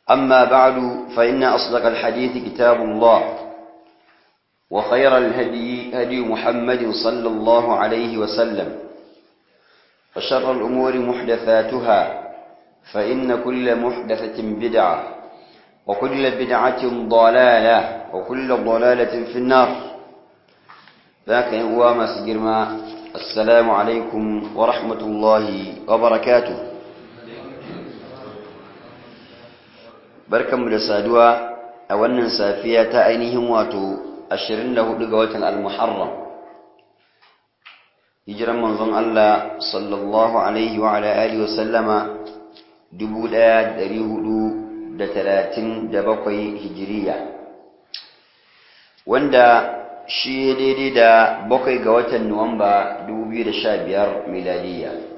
أما بعد فإن أصدق الحديث كتاب الله وخير الهدي هدي محمد صلى الله عليه وسلم وشر الأمور محدثاتها فإن كل محدثة بدعة وكل بدعة ضلالة وكل ضلالة في النار ذاك هو ما سجرنا السلام عليكم ورحمة الله وبركاته barkanmu da saduwa a wannan safiya ta ainihin wato 24 ga watan al-Muharram hijiran manzon Allah sallallahu alaihi wa ala alihi wa sallama 1437 hijiriya wanda shi daidai da 7 ga watan Nuwamba 2015 miladiya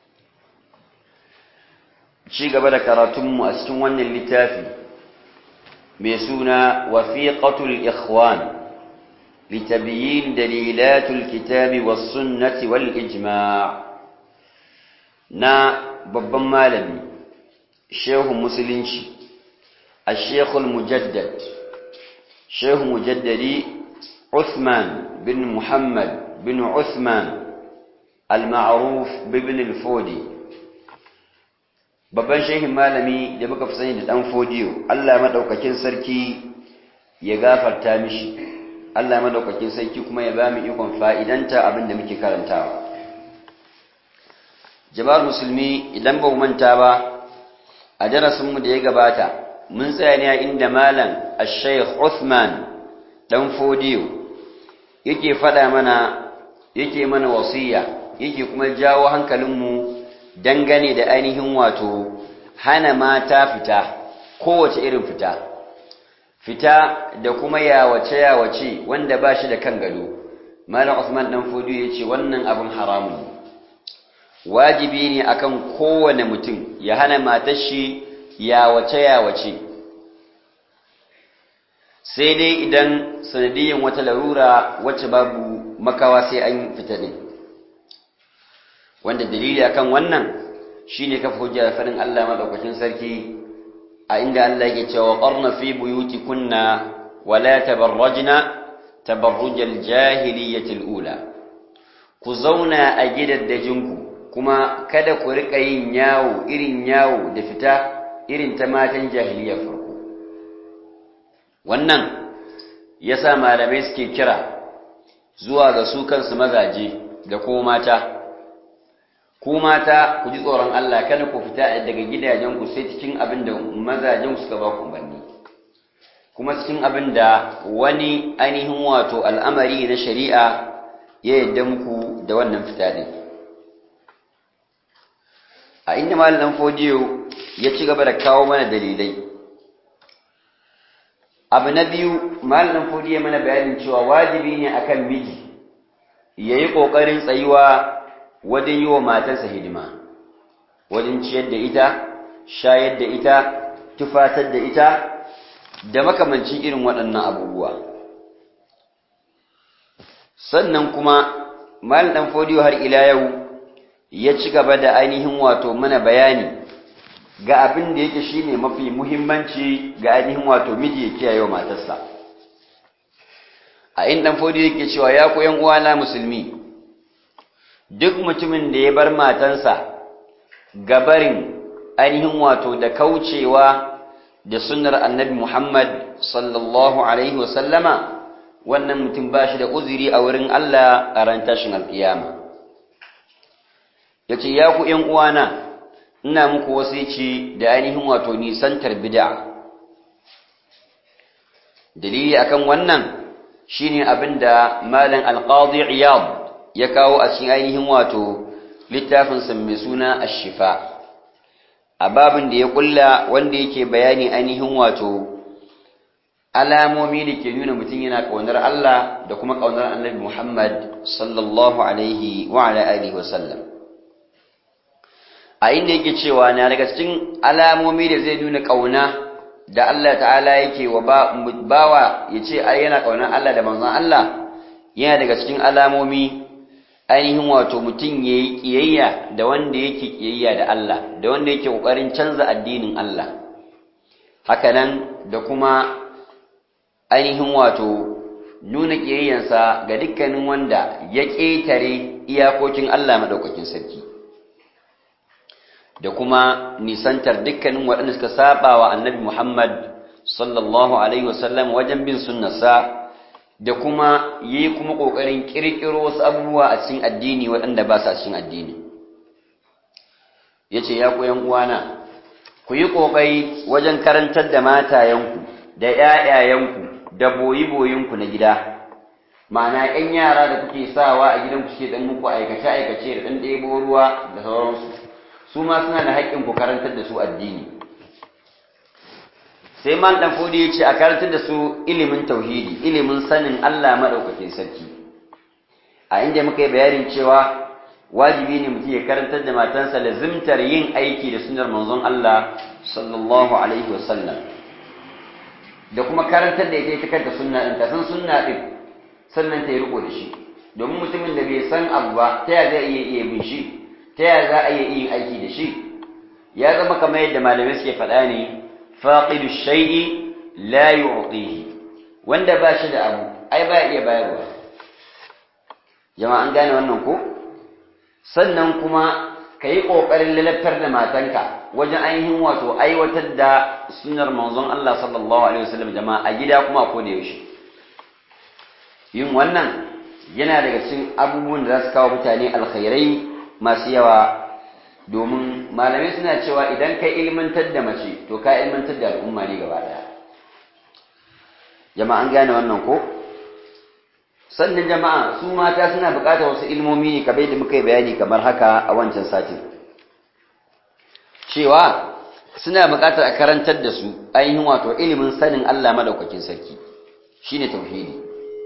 ci gaba da karatunmu a cikin wannan littafi mai suna wafiqatul ikhwan litabyin dalilatul kitabi was sunnati wal ijma' na babban malami shehu musulunci al-sheikh al-mujaddad shehu mujaddadi Uthman bin Muhammad bin Uthman al-ma'ruf bin al-Fodi babban shehin malami da muka fi sani da dan fodiyo Allah madaukakin sarki ya gafarta mishi Allah madaukakin sarki kuma ya ba mu ikon fa'idanta abinda muke karantawa jama'ar musulmi idan ba mu manta ba a darasin mu da ya gabata mun tsaya ne inda malam al-sheikh Uthman dan fodiyo yake fada mana yake mana wasiya yake kuma jawo hankalinmu dangane da ainihin wato hana mata fita kowace irin fita da kuma yawace wanda ba shi da kan gado malam Usman dan Fodu yace wannan abin haramun wajibi ne akan kowane mutum ya hana matar shi yawace sai dai idan sanadiyan wata larura wacce babu makawa sai an fita din wanda dalili akan wannan shine kafa hujja da faɗin Allah madaukakin sarki a inda Allah yake cewa qarna fi buyutikunna wa la tabarrajna tabarrujal jahiliyyati alula ku zauna a gidaddajinku kuma kada ku rika yin irin yawo da fita irin ta matan jahiliya farko wannan yasa malamai suke kira zuwa ga su kansu mazaje da kuma mata ku mata ku ji tsoron Allah kada ku fita daga gidajenku sai cikin abin da mazajen suka ba ku umarni kuma cikin abin da wani ainihin wato al'amari na shari'a ya yadda muku da wannan fita din a inda malamin fodiyo ya ci gaba da kawo mana dalilai abu na biyu malamin fodiyo mana bayanin cewa wajibi ne akan miji yayi kokarin tsayuwa wajen yi wa matarsa hidima wajen ciyar da ita shayar da ita tufatar da ita da makamancin irin waɗannan abubuwa sannan kuma malam dan fodiyo har ila yau ya ci gaba da ainihin wato mana bayani ga abin da yake shine mafi muhimmanci ga ainihin wato miji ya kiyaye wa matarsa a inda dan fodiyo yake cewa ya ku yan uwana musulmi duk mutumin da ya bar matansa gabarin ainihin wato da kaucewa da sunnar annabi Muhammad sallallahu alaihi wasallama wannan mutum ba shi da uzuri a wurin Allah a ran tashin alkiyama yace ya ku ƴan uwana ina muku wasici da ainihin wato nisantar bid'a dalili akan wannan shine abinda malam al-qadi iyad ya kawo a cikin ainihin wato littafinsa mai suna Ash-Shifa a babin da ya kulla wanda yake bayani ainihin wato alamomi da ke nuna mutum yana kaunar Allah da kuma kaunar Annabi Muhammad sallallahu alaihi wa ala alihi wa sallam a inda yake cewa na daga cikin alamomi da zai nuna kauna da Allah ta'ala yake wa bawa yace ai yana kaunar Allah da manzon Allah yana daga cikin alamomi ainihin wato mutum yayi kiyayya da wanda yake kiyayya da Allah da wanda yake kokarin canza addinin Allah hakanan da kuma ainihin wato nuna ƙiyayyansa ga dukkanin wanda ya ƙetare iyakokin Allah maɗaukakin sarki da kuma nisantar dukkanin waɗanda suka saba wa annabi Muhammad sallallahu alaihi wasallam wajen bin sunnarsa da kuma yi kuma ƙoƙarin ƙirƙiro wasu abubuwa a cikin addini waɗanda ba su a cikin addini ya ce ya koyan uwana ku yi ƙoƙari wajen karantar da matayenku da ‘ya'yayenku da boyi-boyinku na gida ma'ana ‘yan yara da kuke sawa a gidan suke ɗan muku aikace-aikace da ɗan ɗebo ruwa da sauransu su ma suna da haƙƙin ku karantar da su addini sai man ɗan fodi ya ce a karantar da su ilimin tauhidi ilimin sanin Allah maɗaukakin sarki a inda muka yi bayanin cewa wajibi ne mutum ya karantar da matansa lazimtar yin aiki da sunnar manzon Allah sallallahu alaihi wasallam da kuma karantar da ita kanta sunna ɗin ta san sunna ɗin sannan ta yi riko da shi domin mutumin da bai san abu ba ta yaya zai iya bin shi ta yaya za a iya yin aiki da shi ya zama kamar yadda malamai suke faɗa ne faqidu shay'i la yu'tihi wanda ba shi da abu ai ba iya bayarwa jama'a an gane wannan ko sannan kuma ka yi ƙoƙarin lalaftar da matanka wajen ainihin wato aiwatar da sunnar manzon Allah sallallahu alaihi wasallam jama'a a gida kuma ko da yaushe yin wannan yana daga cikin abubuwan da za su kawo mutane alkhairai masu yawa domin malamai suna cewa idan ka ilmantar da mace to ka ilmantar da al'umma ne gaba daya jama'a an gane wannan ko sannan jama'a su mata suna buƙatar wasu ilmomi ne kamar yadda muka yi bayani kamar haka a wancan satin cewa suna buƙatar a karantar da su ainihin wato ilimin sanin Allah madaukakin sarki shine tauhidi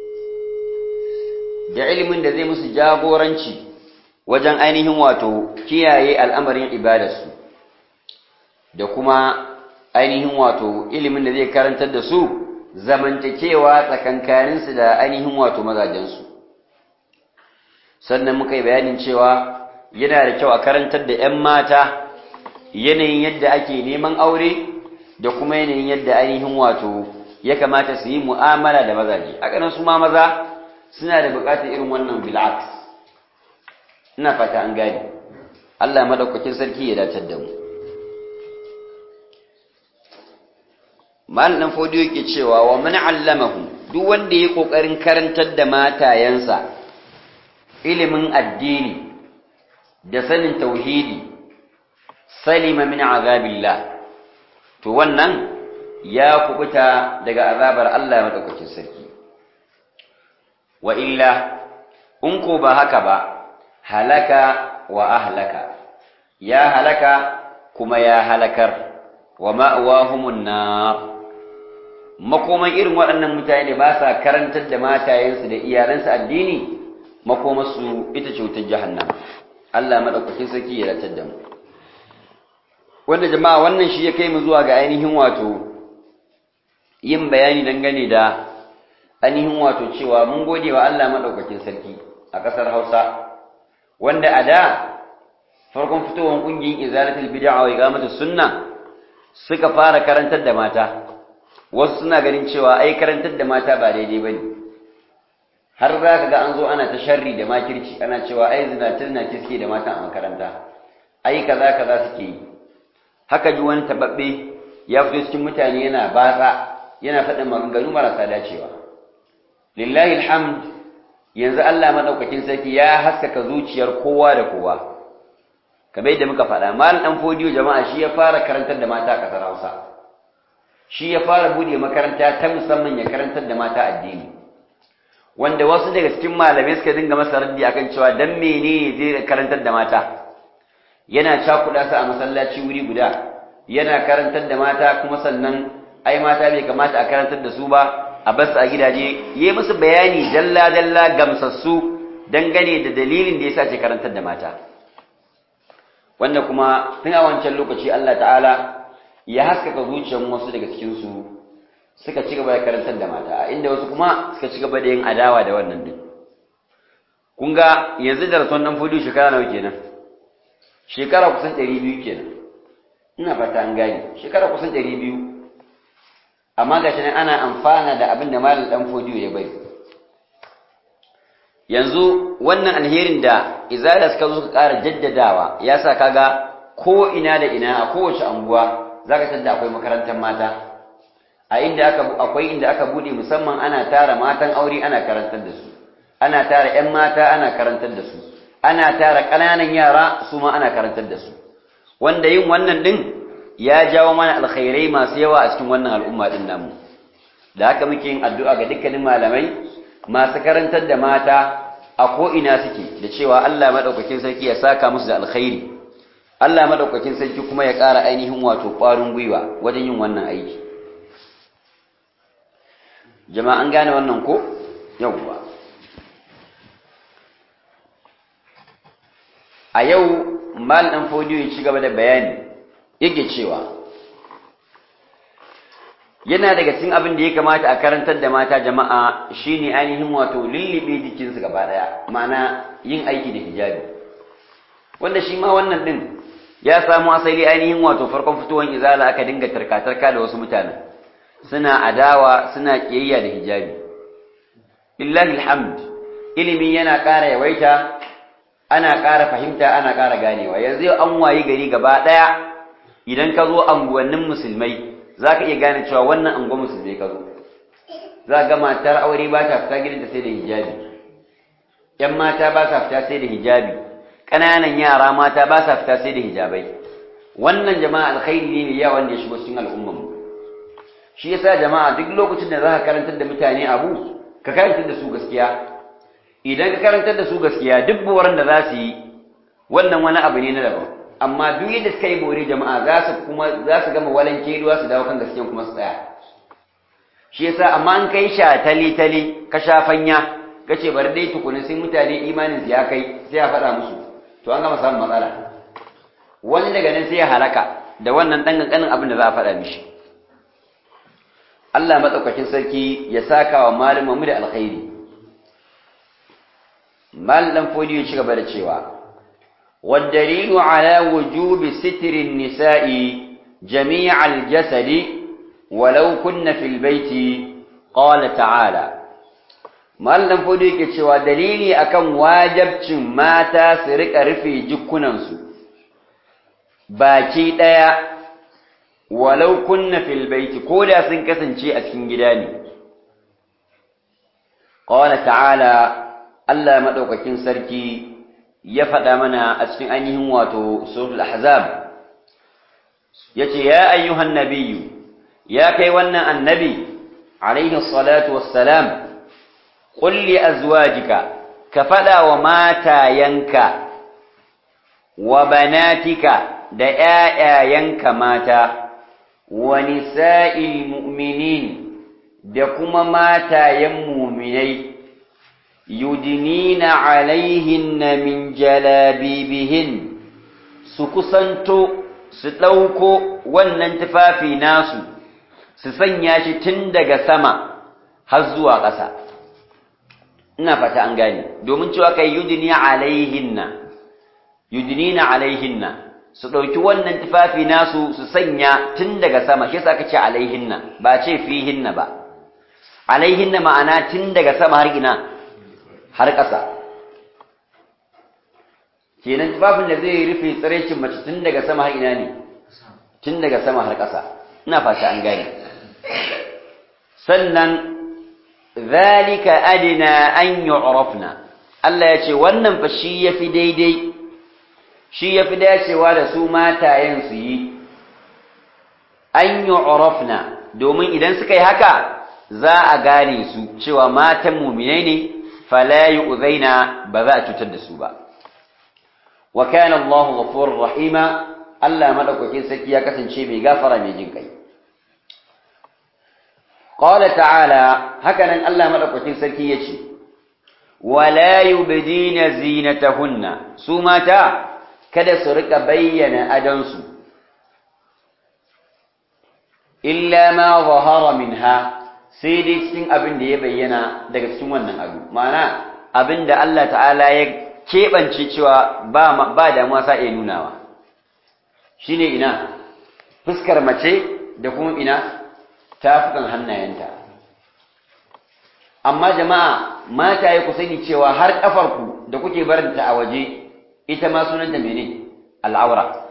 da ilimin da zai musu jagoranci wajen ainihin wato kiyaye al'amarin ibadarsu da kuma ainihin wato ilimin da zai karantar da su zamantakewa tsakankaninsu da ainihin wato mazajensu sannan muka yi bayanin cewa yana da kyau a karantar da 'yan mata yanayin yadda ake neman aure da kuma yanayin yadda ainihin wato ya kamata su yi mu'amala da mazaje haka nan su ma maza suna da buƙatar irin wannan bil'aks ina fata an gane Allah madaukakin sarki ya dace da mu mal dan fodiyo yake cewa wa man allamahu duk wanda yake kokarin karantar da matayansa ilimin addini da sanin tauhidi salima min azabillah to wannan ya kubuta daga azabar Allah madaukakin sarki wa illa in ko ba haka ba halaka wa ahlaka ya halaka kuma ya halakar wa ma'wahumun nar makoman irin waɗannan mutane ba sa karantar da matayensu da iyalansu addini makomarsu ita ce wutar jahannama Allah madaukakin sarki ya ratar da mu wanda jama'a wannan shi ya kai mu zuwa ga ainihin wato yin bayani dangane da ainihin wato cewa mun gode wa Allah madaukakin sarki a ƙasar Hausa wanda a da farkon fitowar ƙungiyar izalatul bid'a wa iqamatus sunna suka fara karantar da mata wasu suna ganin cewa ai karantar da mata ba daidai bane har za ka ga an zo ana ta sharri da makirci ana cewa ai zinace suke da mata a makaranta ai kaza suke yi haka ji wani tababbe ya fito cikin mutane yana batsa yana faɗin maganganu marasa dacewa lillahi alhamd yanzu Allah madaukakin sarki ya haskaka zuciyar kowa da kowa kamar yadda muka faɗa mal dan fodiyo jama'a shi ya fara karantar da mata a ƙasar Hausa shi ya fara bude makaranta ta musamman ya karantar da mata addini wanda wasu daga cikin malamai suka dinga masa raddi akan cewa dan menene zai karantar da mata yana cakuɗa su a masallaci wuri guda yana karantar da mata kuma sannan ai mata bai kamata a karantar da su ba a basu a gidaje yayi musu bayani dalla dalla gamsassu dangane da dalilin da yasa ce karantar da mata wanda kuma tun a wancan lokaci Allah ta'ala ya haskaka zuciyar wasu daga cikin su suka ci gaba da karantar da mata inda wasu kuma suka ci gaba da yin adawa da wannan din kun ga yanzu da rasuwan dan fudu shekara nawa kenan shekara kusan 200 kenan ina fata an gane shekara kusan 200 amma gashi nan ana amfana da abin da malam dan fodiyo ya bari. Yanzu wannan alherin da izala suka zo suka ƙara jaddadawa ya sa kaga ko ina da ina a kowace anguwa zaka tada akwai makarantar mata, a inda akwai inda aka bude musamman ana tara matan aure ana karantar da su, ana tara ƴan mata ana karantar da su, ana tara ƙananan yara su ma ana karantar da su, wanda yin wannan din ya jawo mana alkhairai masu yawa a cikin wannan al'umma din namu. Da haka muke yin addu'a ga dukkanin malamai masu karantar da mata a ko'ina suke, da cewa Allah maɗaukakin sarki ya saka musu da alkhairi, Allah maɗaukakin sarki kuma ya ƙara ainihin wato ƙwarin gwiwa wajen yin wannan aiki. Jama'a an gane wannan ko? Yawwa. A yau, Mal ɗan Fodiyo ya ci gaba da bayani, yake cewa, yana daga cikin abin da ya kamata a karantar da mata jama'a shine ainihin wato lullube jikinsu gaba daya, ma'ana yin aiki da hijabi, wanda shi ma wannan din ya samu asali ainihin wato farkon fitowar izala aka dinga tarkatarka da wasu mutanen suna adawa suna kiyayya da hijabi. Lillahi alhamd, ilimi yana ƙara yawaita, ana ƙara fahimta, ana ƙara ganewa. Yanzu an wayi gari gaba daya idan ka zo anguwannin musulmai za ka iya gane cewa wannan angon musulmai ka zo. Za ga matar aure ba ta fita gidanta sai da hijabi, ‘yan mata ba sa fita sai da hijabi, ƙananan yara mata ba sa fita sai da hijabai. Wannan jama'a alkhairi ne mai yawa wanda ya shigo cikin al'ummanmu. Shi yasa jama'a duk lokacin da za ka karantar da mutane abu, ka karantar da su gaskiya. Idan ka karantar da su gaskiya, duk buwaran da za su yi, wannan wani abu ne na daban. Amma duk yadda suka yi bore jama'a za su gama walan keluwa su dawo kan gaskiyan kuma su tsaya. Shi yasa amma an kai sha tali ka sha fanya kace bari dai tukuna sai mutane imanin su ya kai sai ya faɗa musu, to an gama samun matsala. Wani daga nan sai ya halaka da wannan dan kankanin abin da za a faɗa mishi. Allah madaukakin sarki ya saka wa malamin mu da alkhairi. Mal dan Fodiyo ya ci gaba da cewa والدليل على وجوب ستر النساء جميع الجسد ولو كن في البيت قال تعالى mallan fodi yake cewa dalili akan wajibcin mata su rika rufe jikkunansu baki daya walau kunna fil baiti koda sun kasance a cikin gida ne. Qala ta'ala, Allah madaukakin sarki ya faɗa mana a cikin ainihin wato suratul ahzab, yace ya ayyuhan nabiyyu, ya kai wannan annabi alaihi salatu wassalam, qul li azwajika, ka faɗa wa matayanka wa banatika da ƴaƴayanka mata wa nisa'il mu'minin da kuma matayen mu'minai yudinina alaihinna min jalabibihin, su kusanto su ɗauko wannan tufafi nasu su sanya shi tun daga sama har zuwa ƙasa. Ina fata an gane, domin cewa kai yudinina alaihinna su ɗauki wannan tufafi nasu su sanya tun daga sama, shi yasa kace alaihinna ba ce fihinna ba. Alaihinna ma'ana tun daga sama har ina, har ƙasa. Kenan tufafin da zai rufe tsiraicin mace tun daga sama har ina ne, tun daga sama har ƙasa. Ina fata an gane. Sannan zalika adina an yu'rafna, Allah ya ce wannan fa shi yafi daidai, shi yafi dacewa da su matayen su yi, an yu'rafna, domin idan suka yi haka za a gane su cewa matan mu'minai ne, fala yu'zaina, ba za a cutar da su ba. Wa kana Allahu ghafurur rahima, Allah madaukakin sarki ya kasance mai gafara mai jin kai. Qala ta'ala, hakanan Allah madaukakin sarki yace wala yubdina zinatahunna, su mata kada su rika bayyana adansu illa ma zahara minha, sai dai cikin abin da ya bayyana daga cikin wannan abu, ma'ana abin da Allah ta'ala ya keɓance cewa ba damuwa sa iya nunawa shine ina fuskar mace da kuma ina tafukan hannayenta. Amma jama'a mataye ku sani cewa har kafarku da kuke barinta a waje ita ma sunanta mene al'aura.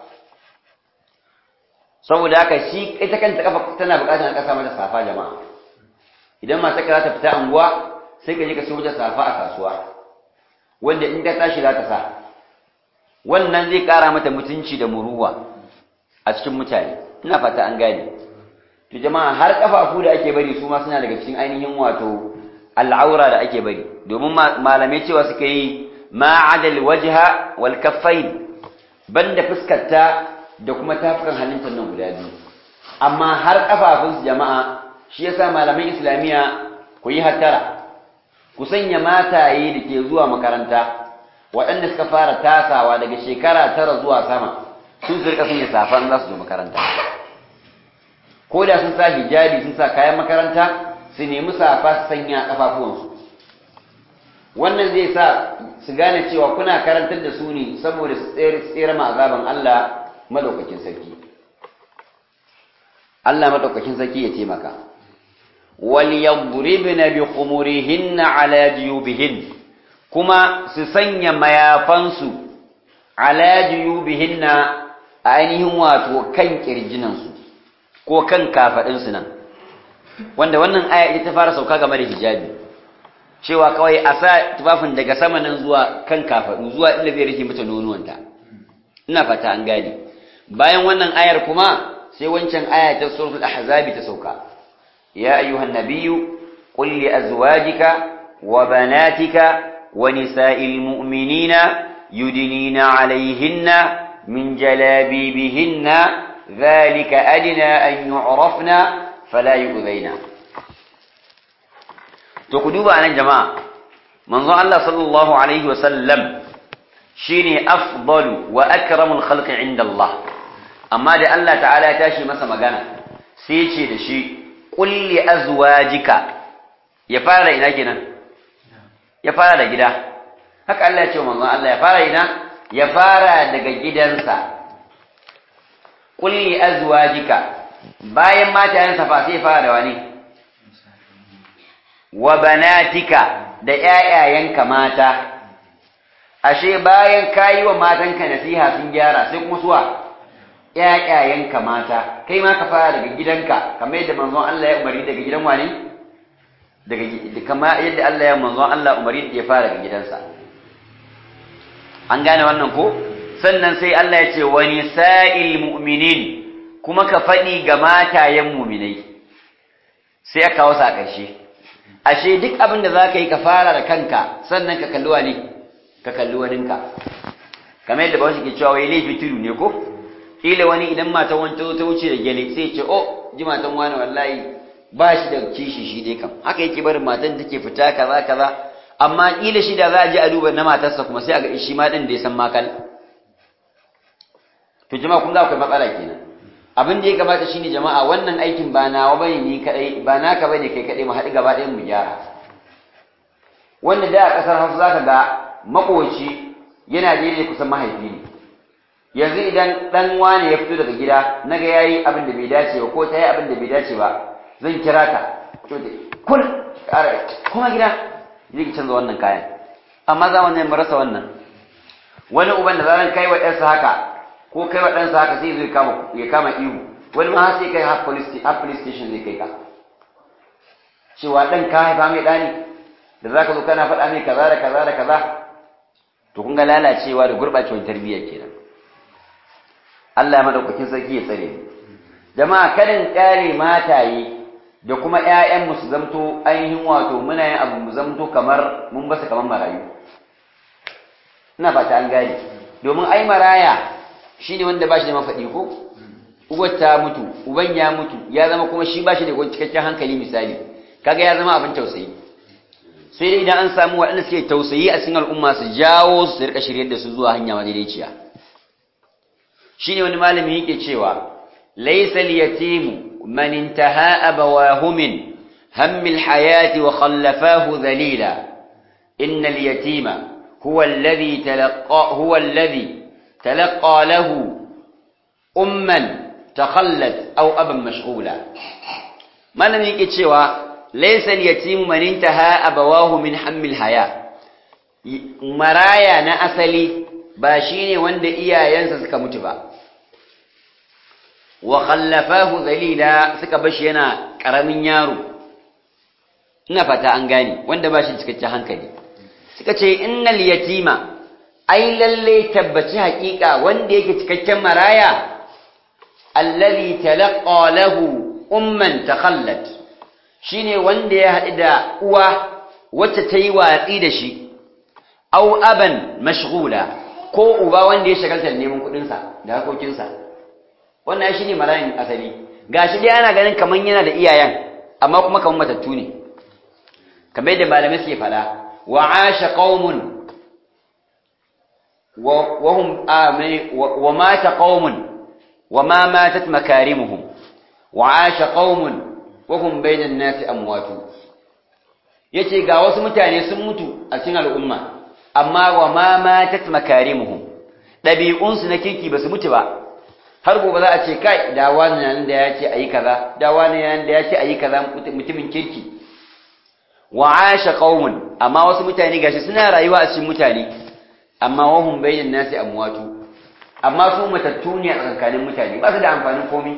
Saboda haka shi ita kanta kafa tana buƙatar a kasa mata safa jama'a. Idan mata ka za ta fita anguwa sai ka je ka siyo mata safa a kasuwa wanda in ta tashi za ta sa. Wannan zai ƙara mata mutunci da muruwa a cikin mutane. Ina fata an gane. To jama'a har kafafu da ake bari su ma suna daga cikin ainihin wato al'aura da ake bari. Domin malamai cewa suka yi ma'adal wajha wal kaffain banda fuskarta da kuma tafukan hannunta nan guda biyu. Amma har kafafun jama'a shi yasa malaman islamiya ku yi hattara. Ku sanya mataye da ke zuwa makaranta waɗanda suka fara tasawa daga shekara 9 zuwa sama sun su rika sanya safan za su zo makaranta. Ko da sun sa hijabi sun sa kayan makaranta su nemi safa su sanya kafafuwansu. Wannan zai sa su gane cewa kuna karantar da su ne saboda su tsere ma azaban Allah madaukakin sarki. Allah madaukakin sarki ya taimaka. Wal yadribna bi khumurihinna ala jiyubihin, kuma su sanya mayafansu ala jiyubihinna a ainihin wato kan kirjinansu ko kan kafadinsu nan. Wanda wannan aya ita ta fara sauka game da hijabi, cewa kawai a sa tufafin daga sama nan zuwa kan kafadu zuwa inda zai rike mata nonuwanta. Ina fata an gane. Bayan wannan ayar kuma sai wancan aya ta suratul ahzab ta sauka. Ya ayyuhan nabiyyu qul li azwajika wa banatika wa nisa'il mu'minina yudnina 'alayhinna min jalabibihinna dhalika adna an yu'rafna fala yu'dhaina. To ku duba anan jama'a, manzo Allah sallallahu alaihi wa sallam shine afdalu wa akramul khalqi inda Allah. Amma da Allah ta'ala ya tashi masa magana sai ce da shi qul li azwajika, ya fara ina kenan, ya fara da gida. Haka Allah ya ce manzo Allah ya fara ina, ya fara daga gidansa. Qul li azwajika, bayan matayensa fa sai fara da wani, wa banatika, da ƴaƴayenka mata. Ashe bayan kayi wa matanka nasiha sun gyara sai kuma suwa ƴaƴayenka mata. Kai ma ka fara daga gidanka kamar yadda manzon Allah ya umari daga gidan wani, daga kamar yadda Allah ya manzon Allah umari ya fara daga gidansa. An gane wannan ko? Sannan sai Allah ya ce wa nisa'il mu'minin, kuma ka faɗi ga matayen mu'minai. Sai aka kawo sa a ƙarshe. Ashe duk abin da za ka yi ka fara da kanka sannan ka kalli wani, ka kalli waninka. Kamar yadda bawashi ke cewa wai laifi tudu ne ko? Ila wani idan matan wani ta wuce da gyale sai ce, oh, ji matan wani wallahi ba shi da kishi shi dai kam. Haka yake barin matan take fita kaza kaza. Amma ila shi da za a je a duba na matarsa kuma sai a ga shi ma ɗin da ya san makal. To jama'a kun ga akwai matsala kenan. Abin da ya kamata shine jama'a wannan aikin ba nawa bane ni kadai, ba naka bane kai kadai, mu haɗu gaba ɗayan mu gyara. Wanda da a ƙasar Hausa zaka ga makoci yana daidai kusan mahaifi ne. Yanzu idan dan wani ya fito daga gida naga yayi abin da bai dace ba ko tayi abin da bai dace ba, zan kira ka. Kun ƙara kuma gida zai ki canza wannan kayan. Amma zamanin mu rasa wannan. Wani uban da zaran kai wa ɗansa haka ko kai wa ɗansa haka sai zai kama ihu. Wani ma sai kai har police station zai kai ka. Cewa ɗan ka haifa mai ɗani da za ka zo kana faɗa mai kaza da kaza da kaza. To kun ga lalacewa da gurɓacewar tarbiyya kenan. Allah madaukakin sarki ya tsare mu. Jama'a karin ƙare mataye da kuma ƴaƴan mu su zamto ainihin wato muna yin abu mu zamto kamar mun basa kamar marayu. Ina fata an gane. Domin ai maraya shine wanda ba shi da mafaɗi ko? Uwar ta mutu, uban ya mutu, ya zama kuma shi ba shi da cikakken hankali misali. Kaga ya zama abin tausayi. Sai dai idan an samu waɗanda suke tausayi a cikin al'umma su jawo su rika shiryar da su zuwa hanya madaidaiciya. Shine wani malami yake cewa laysa al-yatimu man intaha abawahu min hammi al-hayati wa khallafahu dhalila inna al-yatima huwa alladhi talaqqa lahu umman takhallat aw aban mashghula. malami yake cewa laysa al-yatimu man intaha abawahu min hammil haya maraya na asali ba shine wanda iyayensa suka mutu ba wa khallafahu dhalila suka bashi yana karamin yaro ina fata an gane wanda ba shi cikakken hankali suka ce innal yatima ai lalle tabbaci haƙiƙa wanda yake cikakken maraya alladhi talaqqa lahu umman takhallat shine wanda ya haɗu da uwa wacce ta yi watsi da shi aw aban mashghula ko uba wanda ya shagalta da neman kuɗinsa da hakokinsa wannan shine marayin asali gashi dai ana ganin kaman yana da iyayen amma kuma kaman matattu ne kamar yadda malamai suke faɗa wa asha qaumun wa hum wa mata qaumun wa ma matat makarimuhum wa asha qaumun wa hum bainan nasi amwatu yace ga wasu mutane sun mutu a cikin al'umma amma wa ma matat makarimuhum dabi'unsu na kirki basu mutu ba har gobe za a ce kai da wani nan da yace ayi kaza da wani nan da yace ayi kaza mutumin kirki wa asha qaumun amma wasu mutane gashi suna rayuwa a cikin mutane amma wahum bainan nasi amwatu amma su matattu ne a tsakanin mutane ba su da amfanin komai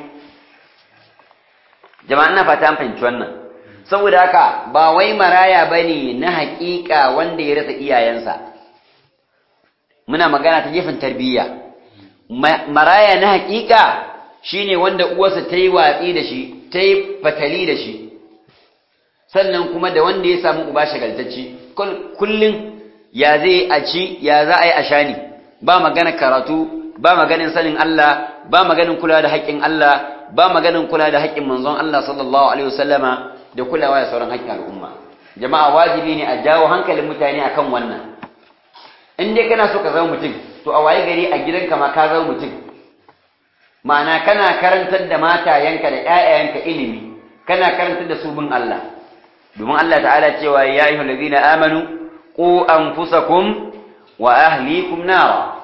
jama'a ina fata an fahimci wannan saboda haka ba wai maraya bane na haƙiƙa wanda ya rasa iyayensa muna magana ta gefen tarbiyya maraya na haƙiƙa shine wanda uwarsa ta yi watsi da shi ta yi fatali da shi sannan kuma da wanda ya samu uba shagaltacci kullum ya zai a ci ya za a yi a shani ba magana karatu ba maganin sanin Allah ba maganin kula da haƙƙin Allah ba maganin kula da haƙƙin manzon Allah sallallahu alaihi wasallama da kulawa da sauran haƙƙin al'umma jama'a wajibi ne a jawo hankalin mutane akan wannan in dai kana so ka zama mutum to a waye gari a gidanka ma ka zama mutum ma'ana kana karantar da matayenka da ƴaƴayenka ilimi kana karantar da su bin Allah domin Allah ta'ala cewa ya ayyuhal ladina amanu qu anfusakum wa ahlikum nara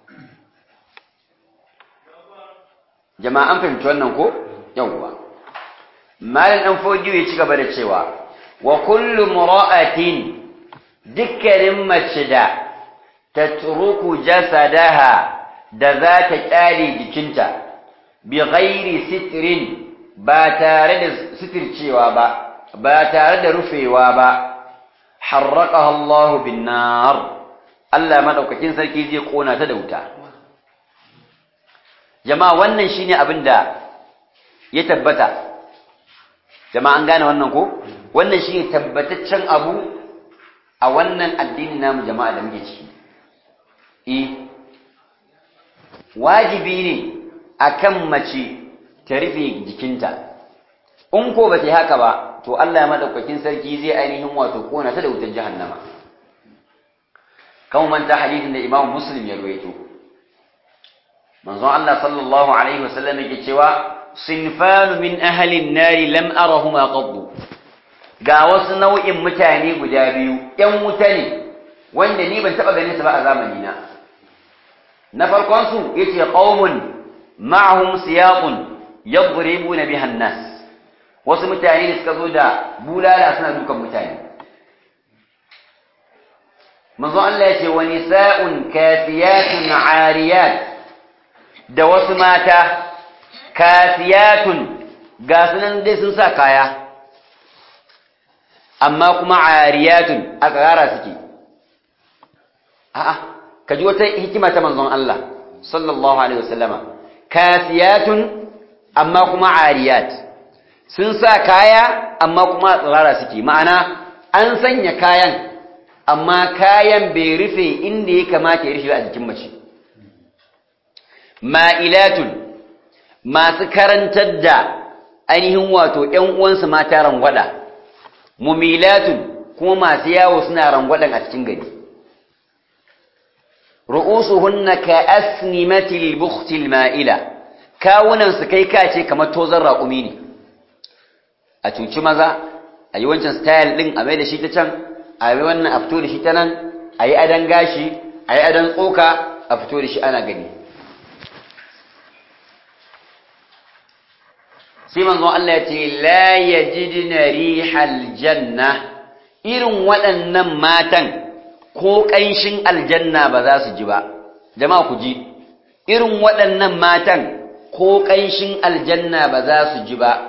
jama'a an fahimci wannan ko yawwa malam dan fodiyo ya ci gaba da cewa wa kullu mura'atin dukkanin mace da tatruku jasadaha da za ta kyale jikinta bi ghairi sitrin ba tare da sitircewa ba tare da rufewa ba harraqaha Allah bin nar Allah madaukakin sarki zai kona ta da wuta jama'a wannan shine abin da ya tabbata jama'a an gane wannan ko wannan shine tabbataccen abu a wannan addini namu jama'a da muke ciki wajibi ne akan mace ta rufe jikinta in ko ba ta haka ba to Allah ya madaukakin sarki zai ainihin wato kona ta da wutar jahannama kan manta hadisin da Imam Muslim ya rawaito manzon Allah sallallahu alaihi wasallam yake cewa sinfan min ahli an-nar lam arahuma qaddu ga wasu nau'in mutane guda biyu ƴan wuta ne wanda ni ban taba ganin su ba a zamani na farkon su yace qaumun ma'ahum siyaqun yadribuna biha an-nas wasu mutane da suka zo da bulala suna dukan mutane manzo Allah yace wa nisa'un kasiyatun 'ariyat da wasu mata kasiyatun ga sunan dai sun sa kaya amma kuma 'ariyatun a tsara suke a'a kaji wata hikima ta manzon Allah sallallahu alaihi wasallama kasiyatun amma kuma 'ariyat sun sa kaya amma kuma tsirara suke ma'ana an sanya kayan amma kayan bai rufe inda ya kamata ya rufe a jikin mace ma'ilatun masu karantar da ainihin wato ƴan uwansu mata rangwada mumilatun kuma masu yawo suna rangwadan a cikin gari ru'usuhunna ka asnimatil bukhtil ma'ila kawunan su kai kace kamar tozan raƙumi ne a cuci maza a yi wancan style ɗin a mai da shi ta can a yi wannan a fito da shi ta nan a yi adon gashi a yi adon tsoka a fito da shi ana gani sai manzon Allah ya ce la yajidna rihal janna, irin waɗannan matan ko ƙanshin aljanna ba za su ji ba. Jama'a ku ji, irin waɗannan matan ko ƙanshin aljanna ba za su ji ba.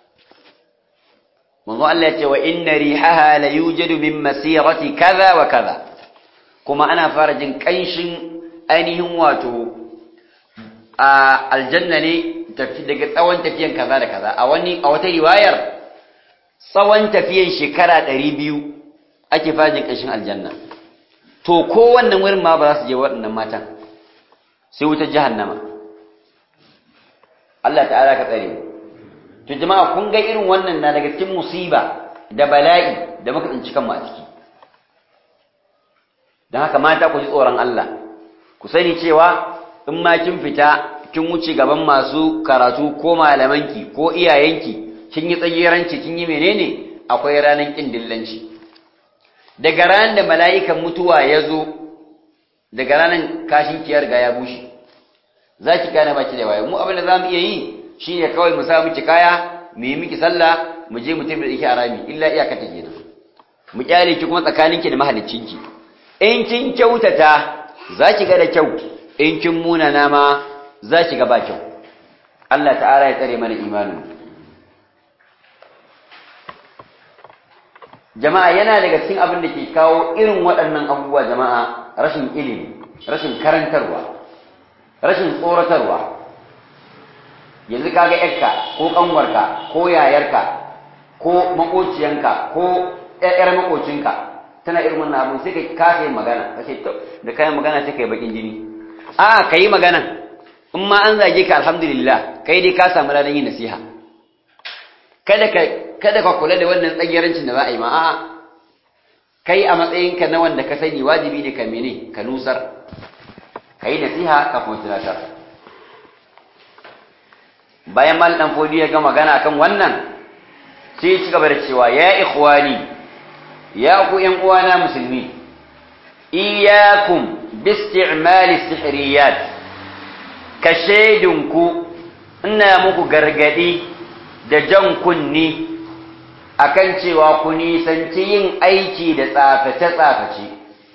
Manzon Allah ya ce wa inna rihaha la yujadu min masirati kaza wa kaza, kuma ana fara jin ƙanshin ainihin wato a aljanna ne daga tsawon tafiyan kaza da kaza. A wata riwayar tsawon tafiyan shekara 200 ake fara jin ƙanshin aljanna. To ko wannan wurin ma ba za su je waɗannan matan, sai wutar jahannama. Allah ta'ala ka tsare mu. To jama'a kun ga irin wannan na daga cikin musiba da bala'i da muka tsinci kanmu a ciki. Don haka mata ku ji tsoron Allah, ku sani cewa in ma kin fita kin wuce gaban masu karatu ko malamanki ko iyayenki, kin yi tsagiranci kin yi menene, akwai ranar kin dillanci. Daga ranar da mala'ikan mutuwa ya zo, daga ranar kashin ki ya riga ya bushe, za ki gane baki da waye. Mu abin da za mu iya yi shi ne kawai mu sa miki kaya, mu yi miki sallah, mu je mu tafi da ki a rami, illa iyaka ta kenan. Mu kyale ki kuma tsakaninki da mahaliccinki. In kin kyautata za ki ga da kyau, in kin munana ma za ki ga ba kyau. Allah ta'ala ya tsare mana imanin. Jama'a yana daga cikin abin da ke kawo irin waɗannan abubuwa jama'a, rashin ilimi, rashin karantarwa, rashin tsoratarwa. Yanzu kaga yarka ko kanwarka ko yayarka ko makociyanka ko ƴaƴar makocinka tana irin wannan abun, sai ka kasa yin magana, kace to da kai magana sai kai bakin jini. A kai magana, in ma an zage ka alhamdulillah, kai dai ka samu ladan yin nasiha. Kada ka kula da wannan tsagerancin da za a yi ma, a'a kai a matsayinka na wanda ka sani wajibi ne ka mene ka nusar, kai nasiha ka kuma tunatar. Bayan mal dan fodi ya ga magana kan wannan, sai ya ci gaba da cewa ya ikhwani, ya ku ƴan uwana musulmi, iyyakum bisti'mali sihriyat, ka shaidunku ina muku gargadi da jan kunni akan cewa ku nisanci yin aiki da tsaface-tsaface.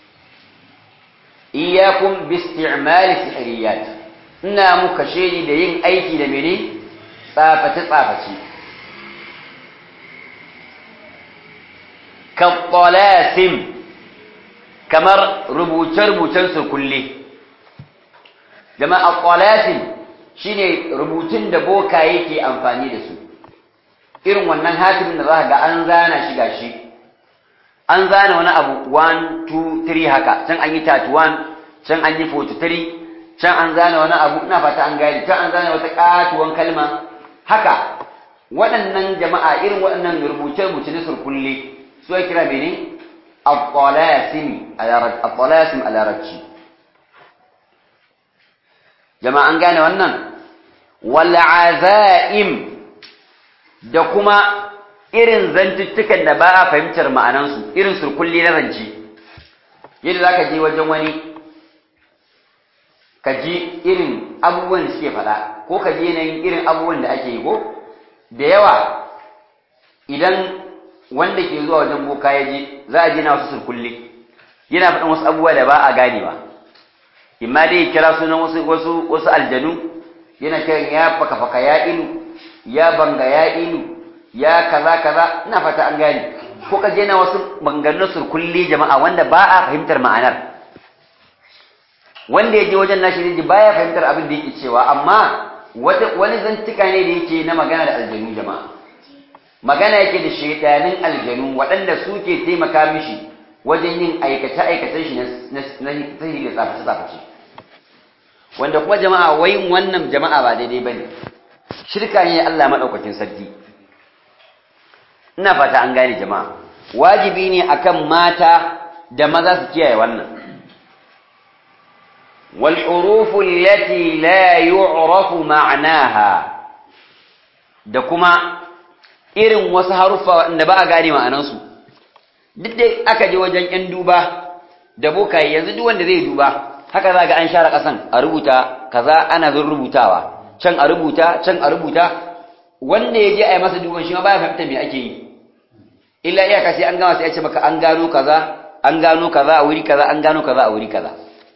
Iyyakum bisti'mali sihriyat, ina muku shaidi da yin aiki da mene? Tsaface-tsaface. Kattalasim, kamar rubuce-rubucen surkulle. Jama'a qalasim shine rubutun da bokaye ke amfani da su. Irin wannan hatimin da za ga an zana shi gashi. An zana wani abu 1 2 3 haka, can an yi 31, can an yi 43, can an zana wani abu, ina fata an gani, can an zana wata katuwan kalma. Haka waɗannan jama'a irin waɗannan rubuce-rubuce na surkulle su ya kira mene? Al-Talasim a larabci. Jama'a an gane wannan? Wal'azaim, da kuma irin zantuttukan da ba a fahimtar ma'anansu, irin surkulli na zance. Yadda za ka je wajen wani, ka ji irin abubuwan da suke faɗa, ko ka ji yanayin irin abubuwan da ake yi ko? Da yawa, idan wanda ke zuwa wajen boka ya je, za a je na wasu surkulli, yana faɗin wasu abubuwa da ba a ganewa. Imma dai kira sunan wasu aljanu, yana kiran ya faka-faka ya ilu, ya banga ya ilu, ya kaza ina fata an gane. Ko ka je na wasu maganganun surkulli jama'a wanda ba a fahimtar ma'anar. Wanda ya je wajen nashi ne baya fahimtar abin da yake cewa, amma wani zantuka ne da yake na magana da aljanu jama'a. Magana yake da shaidanin aljanu waɗanda suke taimaka mishi wajen yin aikace-aikacen shi na sihiri da tsaface-tsaface. Wanda kuma jama'a wayin wannan jama'a ba daidai bane. Shirka ne Allah madaukakin sarki. Ina fata an gane jama'a. Wajibi ne akan mata da maza su kiyaye wannan. Wal hurufu allati la yu'rafu ma'naha, da kuma irin wasu harufa wanda ba a gane ma'anansu. Duk da aka je wajen ƴan duba da bokaye, yanzu duk wanda zai duba haka za ga an share ƙasan a rubuta kaza, ana zan rubutawa can a rubuta wanda ya je a yi masa duban shi ma baya fahimta me ake yi illa iyaka sai an gama sai ya ce maka an gano kaza a wuri kaza an gano kaza a wuri kaza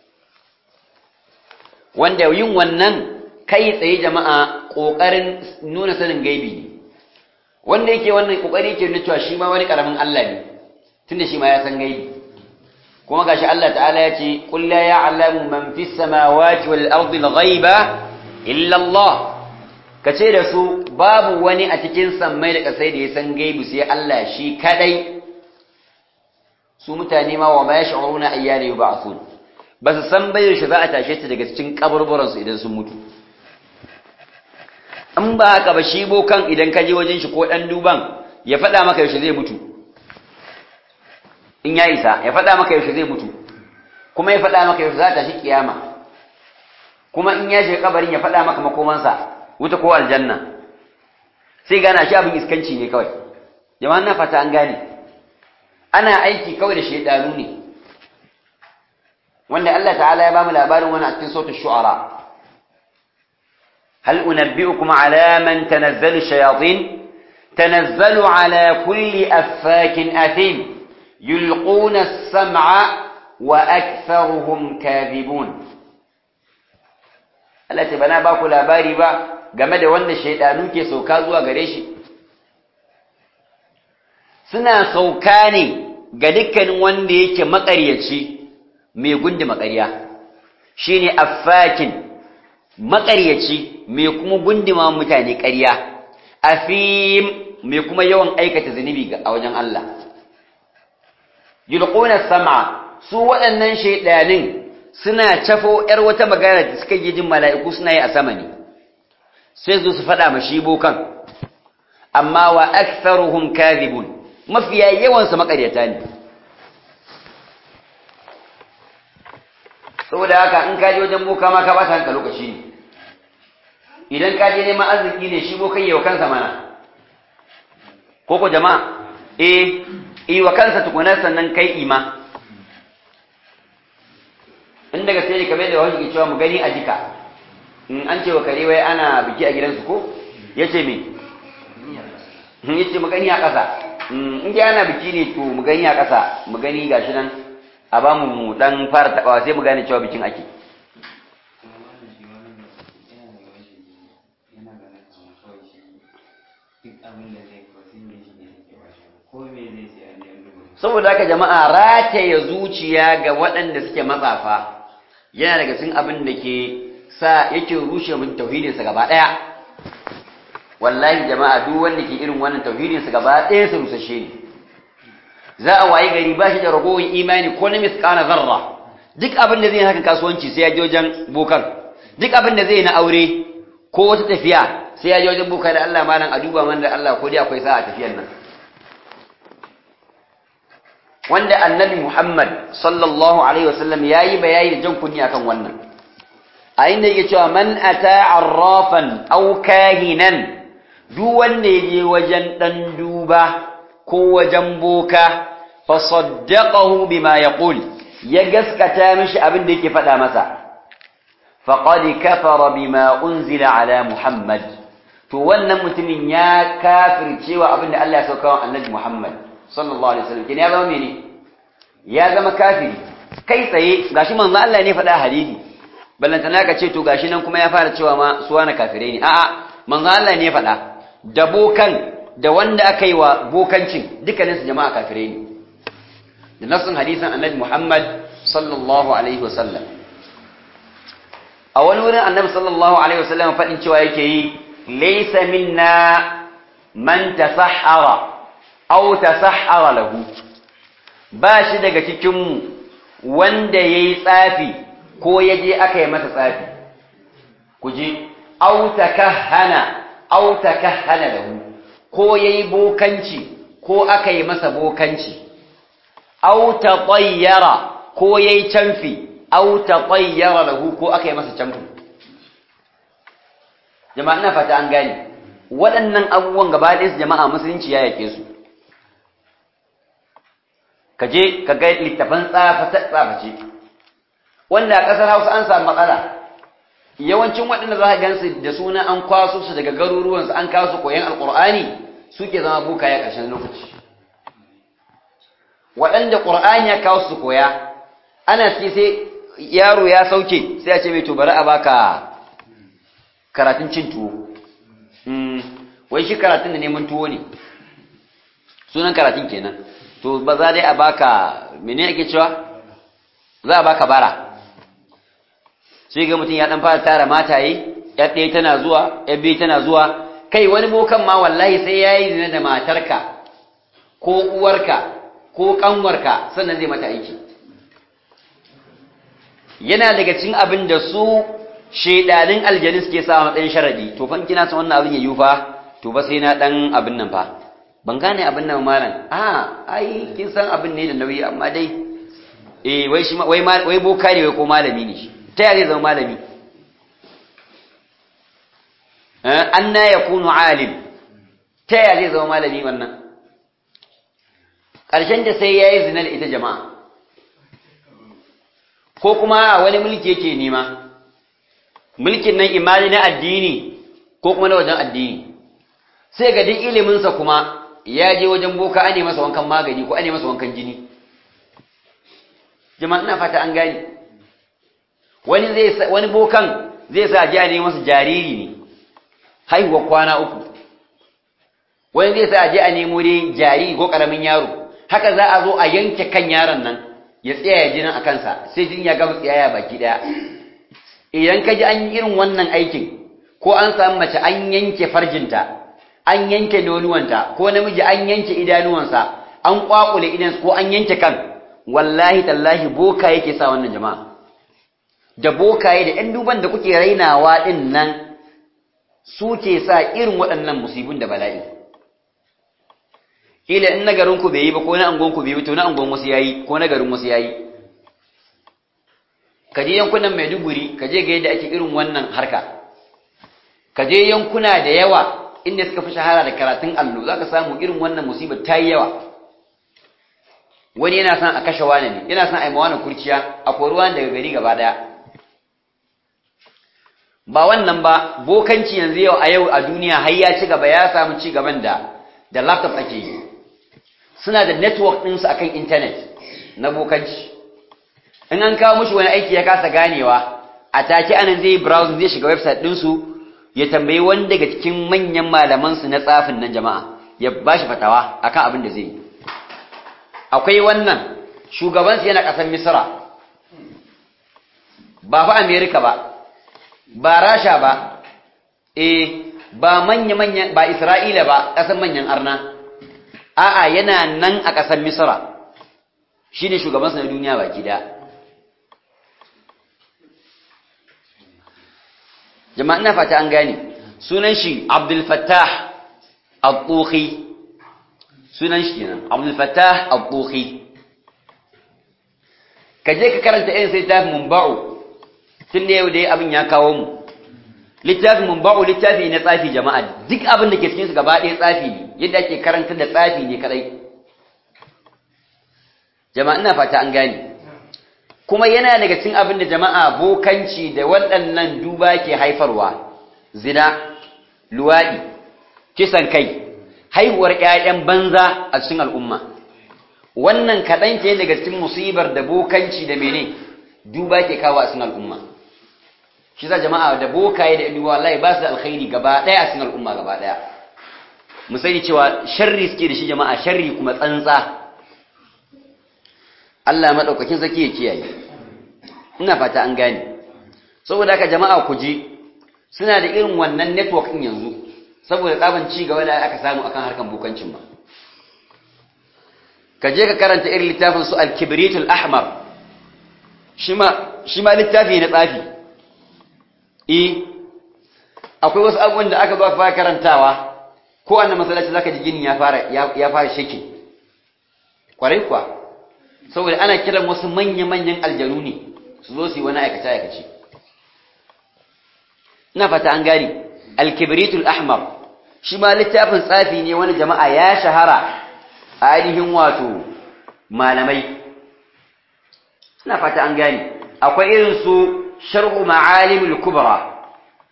wanda yin wannan kai tsaye jama'a kokarin nuna sanin gaibi ne wanda yake wannan kokari yake nuna cewa shi ma wani karamin Allah ne tunda shi ma ya san gaibi kuma gashi Allah ta'ala ya ce qul la ya'lamu man fis samawati wal ardi al ghaiba illa Allah kace da su babu wani a cikin sammai da kasai da ya san gaibi sai Allah shi kadai su mutane ma wa ma yash'uruna ayyana yub'athun ba su san bai shi za a tashe ta daga cikin kaburburan su idan sun mutu in ba haka ba shi bokan idan ka je wajen shi ko dan duban ya faɗa maka yaushe zai mutu in ya isa ya faɗa maka yaushe zai mutu kuma ya faɗa maka yaushe za ta shi kiyama kuma in ya shiga kabarin ya faɗa maka makomansa wuta ko aljanna sai gana shi abin iskanci ne kawai jama'an na fata an gane ana aiki kawai da shedanu ne wanda Allah ta'ala ya ba mu labarin wani a cikin sautin shu'ara hal unabbi'ukum ala man tanazzalu shayatin tanazzalu ala kulli affakin athim yulquna as-sam'a wa aktharuhum kadhibun Allah ta bana ba ku labari ba game da wanda shaydanu ke sauka zuwa gare shi suna sauka ne ga dukkanin wanda yake maƙaryaci mai gundi maƙarya shine affakin maƙaryaci mai kuma gundima mutane ƙarya afim mai kuma yawan aikata zunubi a wajen Allah yulquna sam'a su waɗannan shaydanin suna cafo yar wata magana da suka yi jin mala'iku suna yi a sama ne sai su faɗa mashi bokan amma wa aktharuhum kadhibun mafiya yawan su maƙaryata ne saboda haka in ka je wajen boka ma ka ba ta hanka lokaci ne idan ka je neman arziki ne shi bokan yawa kansa mana ko jama'a wa kansa tukuna sannan kai ima in daga sai ka bai da wani ke cewa mu gani a jika in an ce wa kare wai ana biki a gidansu ko yace me yace mu gani a ƙasa in ji ana biki ne to mu gani a ƙasa mu gani gashi nan a ba mu dan fara tabawa sai mu gane cewa bikin ake saboda haka jama'a rataye zuciya ga waɗanda suke matsafa yana daga cikin abin da ke sa yake rushe mun tauhidinsa gaba ɗaya wallahi jama'a duk wanda ke irin wannan tauhidinsa gaba ɗaya su rusashe ne za a wayi gari ba shi da ragowar imani ko na misƙana zarra duk abin da zai haka kasuwanci sai ya je wajen bokan duk abin da zai na aure ko wata tafiya sai ya je wajen bokan da Allah malam a duba man da Allah ko dai akwai sa'a tafiyar nan wanda annabi Muhammad sallallahu alaihi wasallam yayi bayani da jan kunni akan wannan a inda yake cewa man ata arrafan aw kahinan duk wanda yaje wajen dan duba ko wajen boka fa saddaqahu bima yaqul ya gaskata mishi abin da yake faɗa masa faqad kafara bima unzila ala Muhammad to wannan mutumin ya kafircewa abin da Allah ya sauka wa annabi Muhammad sallallahu alaihi wasallam kin ya zama mene ya zama kafiri kai tsaye gashi manzo Allah ne faɗa hadisi ballantana ka ce to gashi nan kuma ya fara cewa ma su wani kafirai ne a'a manzo Allah ne faɗa da bokan da wanda aka yi wa bokancin dukkanin su jama'a kafirai ne da nasin hadisin annabi Muhammad sallallahu alaihi wasallam a wani wurin annabi sallallahu alaihi wasallam faɗin cewa yake yi laysa minna man tasahhara aw tasahhara lahu ba shi daga cikinmu wanda yayi tsafi ko yaje aka yi masa tsafi kuje aw takahhana lahu ko yayi bokanci ko aka yi masa bokanci aw tatayyara ko yayi canfi aw tatayyara lahu ko aka yi masa canfi jama'a ina fata an gane waɗannan abubuwan gaba ɗaya su jama'a musulunci ya yake su kaje ka ga littafan tsaface wanda a ƙasar Hausa an samu matsala yawancin waɗanda za ka gansu da suna an kwaso su daga garuruwansu an kawo su koyan alƙur'ani suke zama bukaye a ƙarshen lokaci. Waɗanda ƙur'ani ya kawo su koya ana sai yaro ya sauke sai a ce mai to bari a baka karatun cin tuwo. Wai shi karatun da neman tuwo ne, sunan karatun kenan. To ba za dai a baka mene ake cewa za a baka bara. Sai ga mutum ya dan fara tara mataye, ya ɗaya tana zuwa, ya biyu tana zuwa, kai wani bokan ma wallahi sai yayi zina da matarka ko uwarka ko kanwarka sannan zai mata aiki. Yana daga cikin abin da su shedanin aljanu suke sa matsayin sharadi. To fa in kina son wannan abin ya yi fa, to ba sai na dan abin nan fa. Ban gane abin nan malam. Ai kin san abin ne da nauyi amma dai wai shi wai boka ne wai ko malami ne shi. Ta yaya zai zama malami? Anna yakunu alim. Ta yaya zai zama malami wannan? Ƙarshen da sai yayi zina da ita jama'a. Ko kuma wani mulki yake nema. Mulkin nan imani na addini ko kuma na wajen addini. Sai ga duk ilimin sa kuma ya je wajen boka ane masa wankan magani ko ane masa wankan jini. Jama'a ina fata an gane. Wani bokan zai sa ji ne masa jariri ne haihuwa kwana 3. Wani zai sa ji a nemo dai jariri ko karamin yaro, haka za a zo a yanke kan yaron nan ya tsaya jinin a kansa sai jinin ya gama tsiyaya baki daya. Idan ka ji an yi irin wannan aikin ko an samu mace an yanke farjinta, an yanke nonuwanta, ko namiji an yanke idanuwansa, an kwakule idansa ko an yanke kan, wallahi tallahi boka yake sa wannan jama'a. Da bokaye da ‘yan duban da kuke rainawa ɗin nan su ke sa irin waɗannan musibin da bala'i. Ila in na garinku bai yi ba ko na angonku bai yi to na angon wasu yayi ko na garin wasu yayi. Ka je yankunan Maiduguri, ka je ga yadda ake irin wannan harka. Ka je yankuna da yawa inda suka fi shahara da karatun allo, za ka samu irin wannan musibar ta yi yawa. Wani yana son a kashe wani ne, yana son a yi mawana kurciya, a kori wani daga gari gaba ɗaya. Ba wannan ba, bokanci yanzu yau a duniya har ya ci gaba, ya samu ci gaban da laptop ake yi. Suna da network ɗinsu akan internet na bokanci. In an kawo mushi wani aiki ya kasa ganewa, a take anan zai browsing, zai shiga website ɗinsu ya tambayi wani daga cikin manyan malamansu na tsafin nan jama'a, ya ba shi fatawa akan abin da zai yi. Akwai wannan shugabansu yana ƙasar Misra, ba fa Amerika ba, ba Rasha ba, ba manya-manyan, ba Isra'ila ba, ƙasar manyan arna, a'a yana nan a ƙasar Misra, shi ne shugabansu na duniya baki da. Jama'a ina fata an gane, sunan shi Abdul Fattah al-Tuhi, sunan shi kenan, Abdul Fattah al-Tuhi. Ka je ka karanta irin sai littafin Munba'u, tun da yau dai abin ya kawo mu. Littafin Munba'u littafi na tsafi jama'a, duk abin da ke cikin su gaba ɗaya tsafi ne, yadda ake karanta da tsafi ne kadai. Jama'a ina fata an gane. Kuma yana daga cikin abin da jama'a bokanci da waɗannan duba ke haifarwa, zina, luwaɗi, kisan kai, haihuwar ƴaƴan banza a cikin al'umma. Wannan kaɗan ke daga cikin musibar da bokanci da mene duba ke kawo a cikin al'umma. Shi za jama'a da bokaye da duba wallahi ba su da alkhairi gaba ɗaya a cikin al'umma gaba ɗaya. Mu sani cewa sharri suke da shi jama'a, sharri kuma tsantsa. Allah madaukakin saki ya kiyaye. Ina fata an gane. Saboda haka jama'a ku ji suna da irin wannan network din yanzu saboda tsaban ci gaba da aka samu akan harkan bokancin ba. Ka je ka karanta irin littafin su al-kibritul ahmar. Shi ma littafi na tsafi. Akwai wasu abubuwan da aka zo fara karantawa ko annan masallaci zaka ji gini ya fara shake. Kwarai kuwa. Saboda ana kiran wasu manya-manyan aljanu ne su zo su yi wani aikace-aikace. Ina fata an gani, al-kibritul ahmar, shi ma littafin tsafi ne wani jama'a ya shahara a ainihin wato malamai. Ina fata an gani, akwai irin su sharh ma'alim al-kubra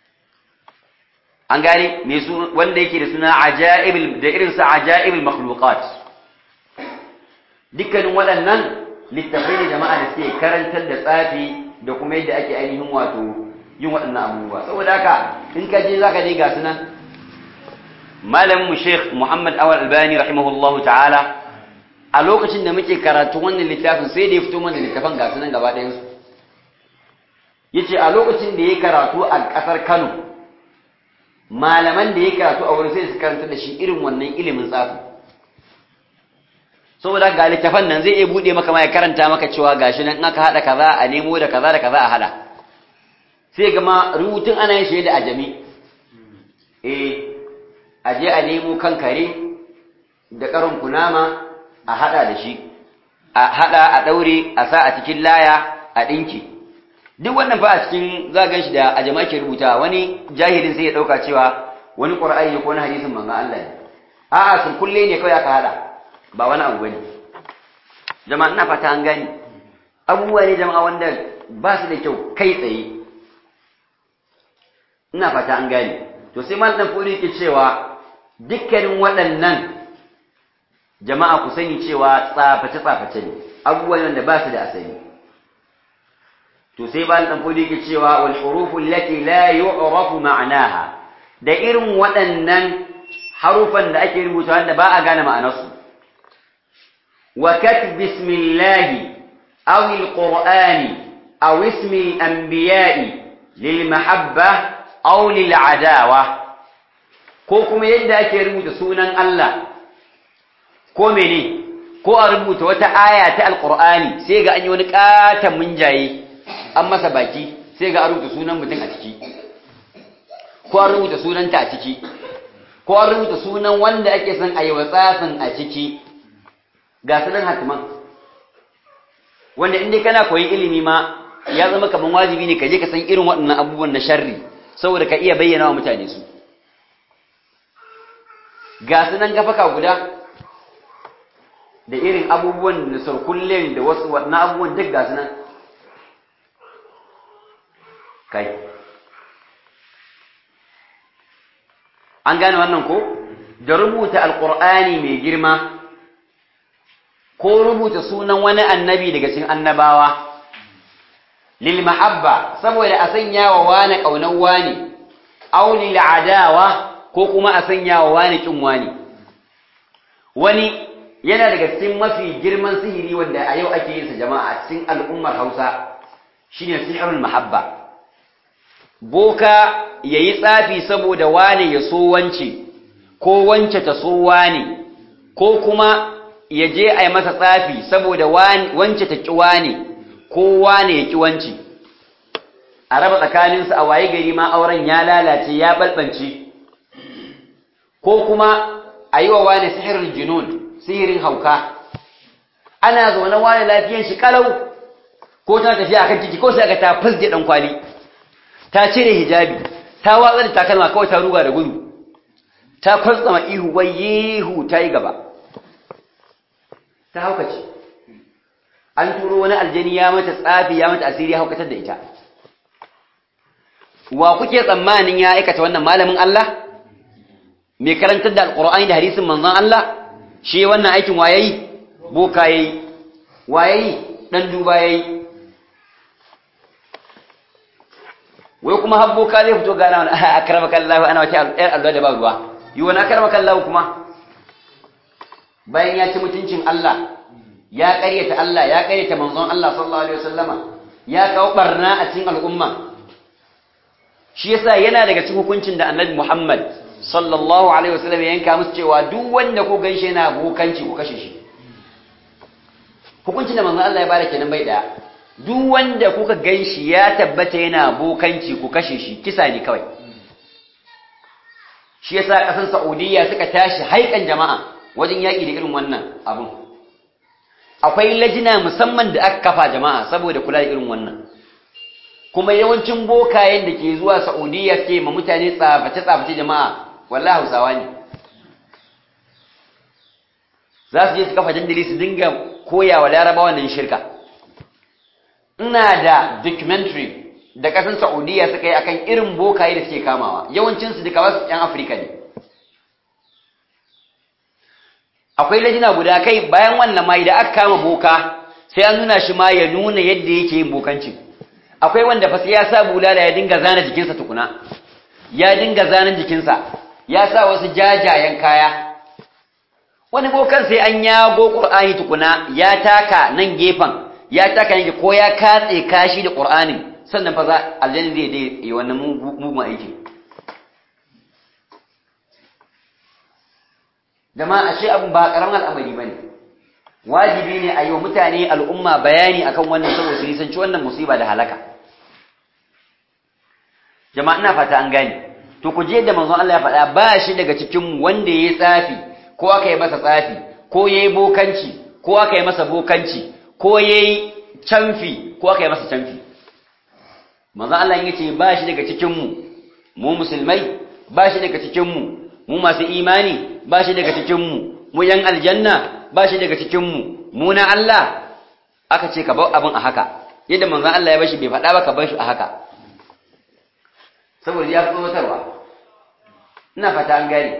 an gane me su wanda yake da suna ajaib da irin sa ajaib al-makhluqat dukkanin waɗannan littafai ne jama'a da suke karantar da tsafi da kuma yadda ake ainihin wato yin waɗannan abubuwa saboda haka in ka je zaka je ga sunan malamin mu Sheikh Muhammad Awal Albani rahimahullahu ta'ala a lokacin da muke karatu wannan littafin sai da ya fito mana littafan ga sunan gaba ɗayan su yace a lokacin da ya karatu a ƙasar Kano malaman da ya karatu a wurin sai su karanta da shi irin wannan ilimin tsafi saboda ga littafan nan zai iya bude maka ma ya karanta maka cewa gashi nan in aka hada kaza a nemo da kaza a hada sai ga ma rubutun ana yin shi da ajami aje a nemo kan kare da karin kunama a hada da shi a hada a daure a sa a cikin laya a dinki duk wannan fa a cikin zagan shi da ajama ke rubuta wani jahilin sai ya dauka cewa wani qur'ani ko wani hadisin manzon Allah ne a'a sun kulle ne kawai aka hada ba wani abu bane jama'a ina fata an gani abubuwa ne jama'a wanda ba su da kyau kai tsaye ina fata an gani to sai mal dan furi yake cewa dukkanin waɗannan jama'a ku sani cewa tsaface ne abubuwan wanda ba su da asali to sai mal dan furi yake cewa wal hurufu allati la yu'rafu ma'naha da irin waɗannan harufan da ake rubuta wanda ba a gane ma'anarsu وكتب بسم الله أو القرآن أو اسم الأنبياء للمحبة أو للعداوة كوكم يدى كرموت سونا الله كومني كو أرموت وتآيات القرآن سيغا أن يونك آتا من جاي أما سباكي سيغا أرموت سونا متن أتكي كو أرموت سونا تأتكي كو أرموت سونا وند أكسن أي وصافا أتكي ga sunan hatiman wanda inda kana koyi ilimi ma ya zama kaman wajibi ne ka je ka san irin waɗannan abubuwan na sharri saboda ka iya bayyana wa mutane su ga sunan gafaka guda da irin abubuwan da sarkullen da wasu waɗannan abubuwan duk ga sunan kai an gane wannan ko da rubuta alqur'ani mai girma ko rubuta sunan wani annabi daga cikin annabawa lil mahabba saboda a sanya wa wani kaunar wani aw lil adawa ko kuma a sanya wa wani kin wani yana daga cikin mafi girman sihiri wanda a yau ake yin sa jama'a a cikin al'ummar Hausa shine sihrul mahabba boka yayi tsafi saboda wani ya so wance ko wance ta so wani ko kuma ya je a yi masa tsafi saboda wance ta ƙi wane ko wane ya ƙi wance a raba tsakaninsu a waye gari ma auren ya lalace ya balbance ko kuma a yi wa wane sihirin junun sihirin hauka ana zaune wane lafiyan shi kalau ko ta tafiya akan titi ko sai aka ta fusge dan kwali ta cire hijabi ta watsa da takalma kawai ta ruga da gudu ta kwaltsama ihu wayehu ta yi gaba ta haukace an turo wani aljani ya mata tsafi ya mata asiri ya haukatar da ita wa kuke tsammanin ya aikata wannan malamin Allah mai karantar da alqur'ani da hadisin manzon Allah shi wannan aikin wayayi boka yayi wayayi dan duba yayi wai kuma har boka zai fito gana wani akramaka Allah ana wata Allah da ba ruwa yi wani akramaka Allah kuma bayan ya ci mutuncin Allah ya ƙaryata Allah ya ƙaryata manzon Allah sallallahu alaihi wasallama ya kawo barna a cikin al'umma shi yasa yana daga cikin hukuncin da Annabi Muhammad sallallahu alaihi wasallam ya yanka musu cewa duk wanda ko ganshi yana bokanci ku kashe shi hukuncin da manzon Allah ya bada kenan bai daya duk wanda kuka ganshi ya tabbata yana bokanci ku kashe shi kisa ne kawai shi yasa ƙasar Saudiya suka tashi haikan jama'a wajen yaƙi da irin wannan abun akwai lajina musamman da aka kafa jama'a saboda kula da irin wannan kuma yawancin bokayen da ke zuwa Saudiya ke ma mutane tsaface jama'a wallahi Hausawa ne za su je su kafa dandali su dinga koya wa Larabawa nan shirka ina da documentary da ƙasar Saudiya suka yi akan irin bokaye da suke kamawa, yawancinsu duka wasu ‘yan Afirka ne. Akwai lajina guda kai bayan wannan ma idan aka kama boka sai an nuna shi ma ya nuna yadda yake yin bokancin. Akwai wanda fa sai ya sa bulala ya dinga zana jikinsa tukuna, ya dinga zanen jikinsa, ya sa wasu jajayen kaya. Wani bokan sai an yago Qur'ani tukuna, ya taka nan gefen, ya taka yanke ko ya katse kashi da Qur'anin. Sannan fa za aljanna zai dai yi wannan mugun aiki. Jama'a ashe abin ba karamin al'amari bane. Wajibi ne a yi wa mutane al'umma bayani akan wannan saboda su nisanci wannan musiba da halaka. Jama'a ina fata an gane. To ku je da manzon Allah ya faɗa ba shi daga cikin wanda yayi tsafi ko aka yi masa tsafi ko yayi bokanci ko aka yi masa bokanci ko yayi canfi ko aka yi masa canfi. Manzo Allah yace ba shi daga cikin mu musulmai, ba shi daga cikin mu masu imani, ba shi daga cikin mu yan aljanna, ba shi daga cikin mu na Allah. Aka ce ka bar abin a haka, yadda manzo Allah ya bashi bai faɗa ba ka bar shi a haka, saboda ya fi tsotarwa. Ina fata an gane.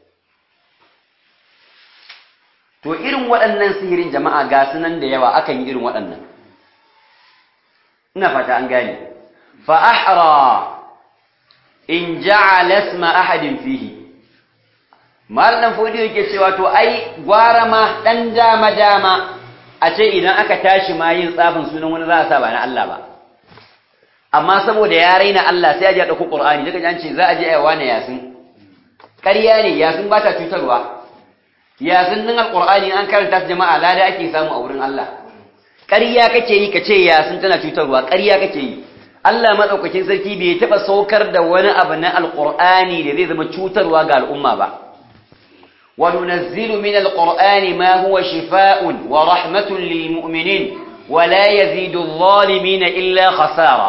To irin waɗannan sihirin jama'a ga sunan da yawa akan yi irin waɗannan. Ina fata an gane. فأحرى إن جعل اسم أحد فيه mallan fodi yake cewa to ai gwara ma dan dama a ce idan aka tashi ma yin tsafin sunan wani za a sa ba na Allah ba, amma saboda ya raina Allah sai a je a dauko Qur'ani daga an ce za a je a yawa ne yasin. Ƙarya ne, yasin ba ta cutarwa. Yasin din alqur'ani an karanta jama'a lada ake samu a wurin Allah. Ƙarya kake yi kace yasin tana cutarwa, ƙarya kake yi. Allah madaukakin sarki bai taba saukar da wani abu na alqur'ani da zai zama cutarwa ga al'umma ba. Wa nunazzilu min alqur'ani ma huwa shifaa'un wa rahmatun lil mu'minin wa la yazidu adh-dhalimin illa khasara.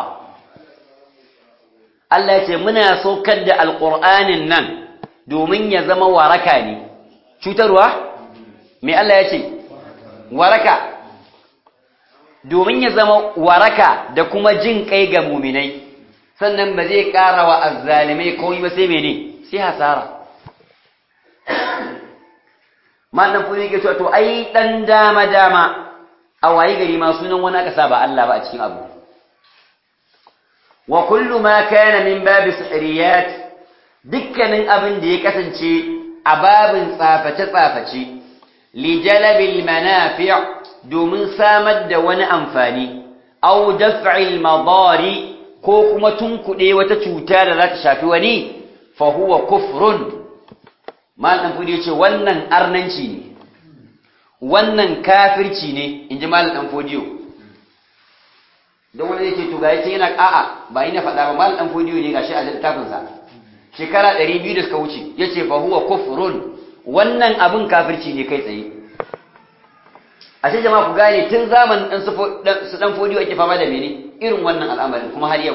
Allah ce muna saukar da alqur'anin nan domin ya zama waraka ne. Cutarwa? Me Allah ya ce? Waraka. Domin ya zama waraka da kuma jin kai ga muminai, sannan ba zai ƙara wa azzalimai komai ba sai mene, sai hasara. Malam fuli ke cewa to ai dan dama a wayi gari ma sunan wani aka sa ba Allah ba a cikin abu. Wa kullu ma kana min babi sihriyat, dukkanin abin da ya kasance a babin tsaface li jalabil manafi' domin samar da wani amfani, au daf'il madari ko kuma tunkuɗe wata cuta da za ta shafi wani, fa huwa kufrun. Malam Fudi yace wannan arnanci ne, wannan kafirci ne, inji Malam Fodiyo. Don wani zai ce to ga yace yana a'a ba ina faɗa ba, Malam Fodiyo ne gashi a littafin sa. Shekara 200 da suka wuce yace fa huwa kufrun, wannan abin kafirci ne kai tsaye. Ashe jama'a ku gane tun zamanin su dan Fodiyo ake fama da mene irin wannan al'amarin kuma har yau.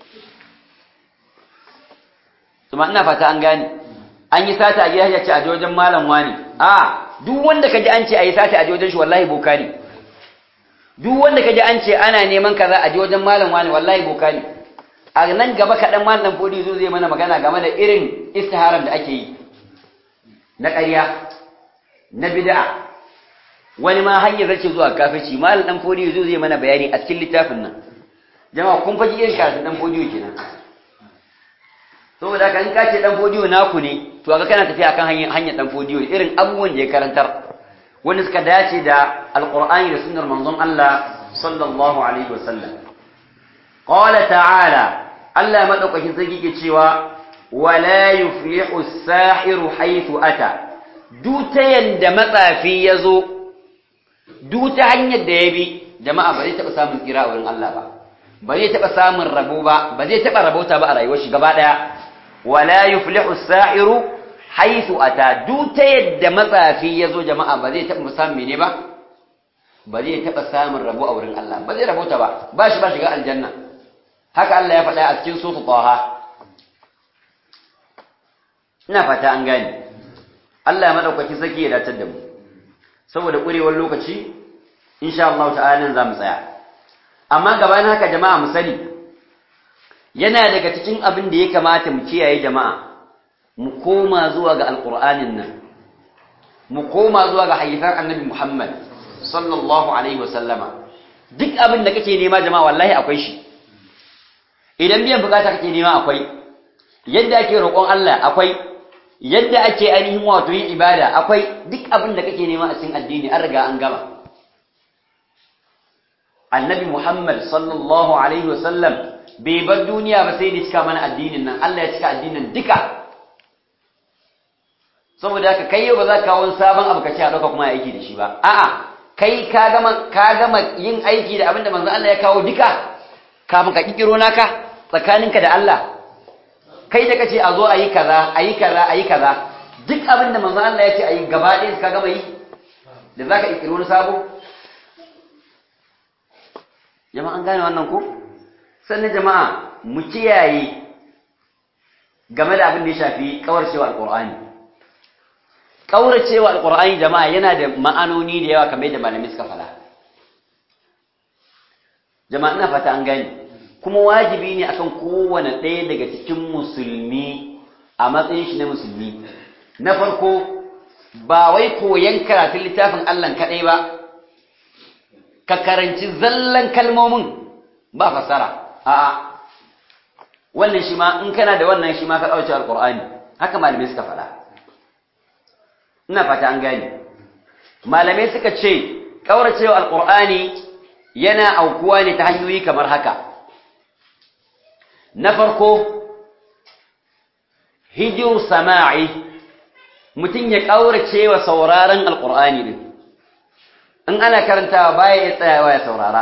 Kuma ina fata an gane. An yi sata a gidan ya ce a wajen malam wani. Duk wanda kaji an ce a yi sata a wajen shi wallahi boka ne. Duk wanda kaji an ce ana neman kaza a wajen malam wani wallahi boka ne. A nan gaba kaɗan malam Fodiyo zo zai mana magana game da irin istiharar da ake yi na ƙarya, na bid'a. Wani ma hanyar zace zuwa kafirci. Malam dan Fodiyo zo zai mana bayani a cikin littafin nan. Jama'a kun faji irin karatun dan Fodiyo kenan. Saboda haka in ka ce dan Fodiyo naku ne, to ga kana tafiya akan hanyar dan Fodiyo irin abubuwan da ya karantar wanda suka dace da alqur'ani da sunnar manzon Allah sallallahu alaihi wasallam. Qala ta'ala, Allah madaukakin sarki ke cewa wala yuflihu as-sahiru haythu ata. Duta yanda matsafi yazo, duta hanyar da ya bi, jama'a ba zai taba samun tsira a wurin Allah ba. Ba zai taba samun rabo ba, ba zai taba rabauta ba a rayuwar shi gaba daya. Wala yuflihu as-sahiru haythu ata. Duta yadda matsafi yazo jama'a ba zai taba samun mene ba? Ba zai taba samun rabo a wurin Allah. Ba zai rabauta ba. Ba shi ba shiga aljanna. Haka Allah ya faɗa a cikin sura Taha. Ina fata an gane. Allah ya madaukaki saki ya datar da mu. Saboda kurewar lokaci, insha Allah ta'ala nan zamu tsaya. Amma gabanin haka jama'a mu sani, yana daga cikin abin da ya kamata mu kiyaye jama'a mu koma zuwa ga alqur'anin nan mu koma zuwa ga hadisan annabi Muhammad sallallahu alaihi wasallama duk abin da kake nema jama'a wallahi akwai shi idan biyan bukata kake nema akwai yadda ake roƙon Allah akwai yadda ake ainihin wato yin ibada akwai duk abin da kake nema a cikin addini an riga an gama annabi Muhammad sallallahu alaihi wasallam bai bar duniya ba sai da cika mana addinin nan Allah ya cika addinin duka saboda haka kai yau ba za ka kawo sabon abu ka ce a dauka kuma aiki da shi ba a'a kai ka gama yin aiki da abinda manzo Allah ya kawo duka kafin ka kikiro naka tsakaninka da Allah kai da kace a zo ayi kaza duk abinda manzo Allah ya ce ayi gaba ɗaya ka gama yi da zaka kikiro wani sabo jama'a an gane wannan ko sannan jama'a mu kiyaye game da abin da ya shafi kawarcewa alqur'ani kauracewa alqur'ani jama'a yana da ma'anoni da yawa kamar yadda malamai suka fara jama'a ina fata an gane kuma wajibi ne akan kowane ɗaya daga cikin musulmi a matsayin shi na musulmi na farko ba wai koyan karatun littafin Allah kadai ba ka karanci zallan kalmomin ba fasara a'a wannan shi ma in kana da wannan shi ma ka dauke alqur'ani haka malamai suka fara ina fata an gane malamai suka ce kauracewa alqur'ani yana aukuwa ne ta hanyoyi kamar haka na farko hijru sama'i mutun ya kauracewa sauraron alqur'ani din in ana karantawa baya ya tsayawa ya saurara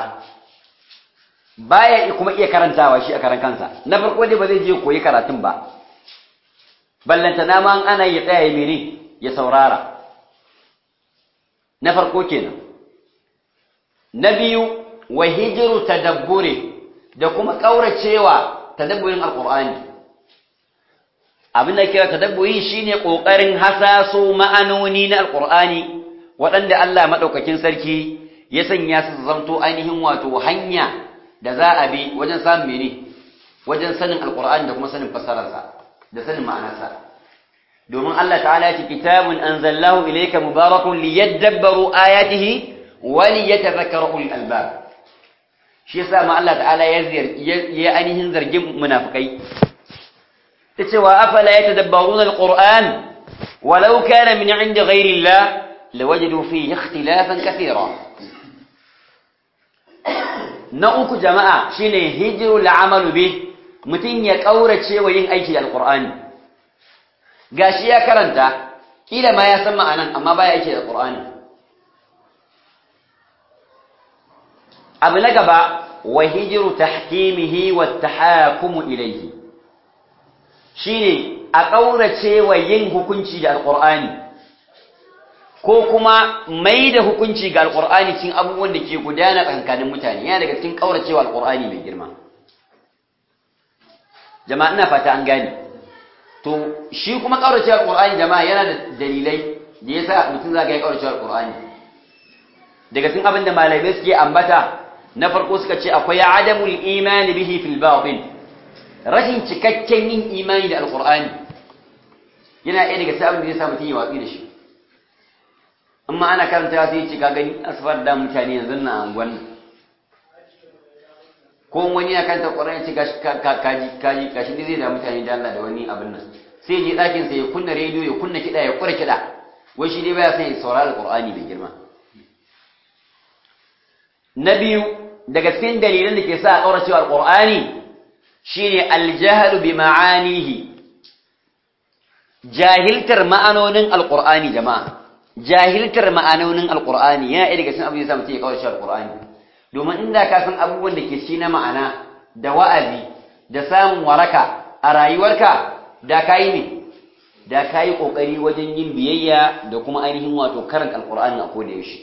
baya kuma iya karantawa shi a karan kansa na farko dai ba zai je koyi karatun ba ballantana ma ana ya tsaya ya mene ya saurara na farko kenan na biyu wa hijru tadabburi da kuma kauracewa tadabburin alqur'ani abin da kira tadabburi shine kokarin hasaso ma'anoni na alqur'ani waɗanda Allah madaukakin sarki ya sanya su zanto ainihin wato hanya da za a bi wajen samun mene wajen sanin alqur'ani da kuma sanin fasararsa da sanin ma'anarsa domin Allah ta'ala ya ce kitabun anzalnahu ilayka mubarakun liyadabbaru ayatihi wa liyatadhakkaru ulul albab shi yasa ma Allah ta'ala ya ainihin zargin munafikai tace wa afala yatadabbaruna alquran walau kana min 'indi ghayri Allah lawajadu fihi ikhtilafan katira na uku jama'a shine hijrul amalu bih mutun ya kaurace wa yin aiki da alqur'ani gashi ya karanta kila ma ya san ma'anan amma baya aiki da alqur'ani abu na gaba wa hijru tahkimihi wat tahakum ilayhi shine a kaurace wa yin hukunci da alqur'ani ko kuma mai da hukunci ga alqur'ani cikin abubuwan da ke gudana tsakanin mutane yana daga cikin kauracewa alqur'ani mai girma jama'a ina fata an gane to shi kuma kauracewa alqur'ani jama'a yana da dalilai da yasa mutum zaka yi kauracewa alqur'ani daga cikin abin da malamai suke ambata na farko suka ce akwai adamul imani bihi fil batin rashin cikakken yin imani da alqur'ani yana ɗaya daga cikin abin da yasa mutum ya watsi da shi amma ana karanta sai ce ka gani asfar da mutane yanzu na angon ko wani ya kanta Qur'ani ce kaji ne zai da mutane da Allah da wani abin nan sai je dakin sa ya kunna rediyo ya kunna kida ya kura kida wai shi dai baya son ya saurari Qur'ani mai girma na biyu daga cikin dalilan da ke sa a kauracewa Qur'ani shine al-jahl bi ma'anihi jahiltar ma'anonin al-Qur'ani jama'a jahiltar ma'anonin alqur'ani yana daga cikin abin da yasa mutum ya kawo shi alqur'ani domin inda ka san abubuwan da ke ci na ma'ana da wa'azi da samun waraka a rayuwarka da kai ne da kai kokari wajen yin biyayya da kuma ainihin wato karanta alqur'ani a koda yaushe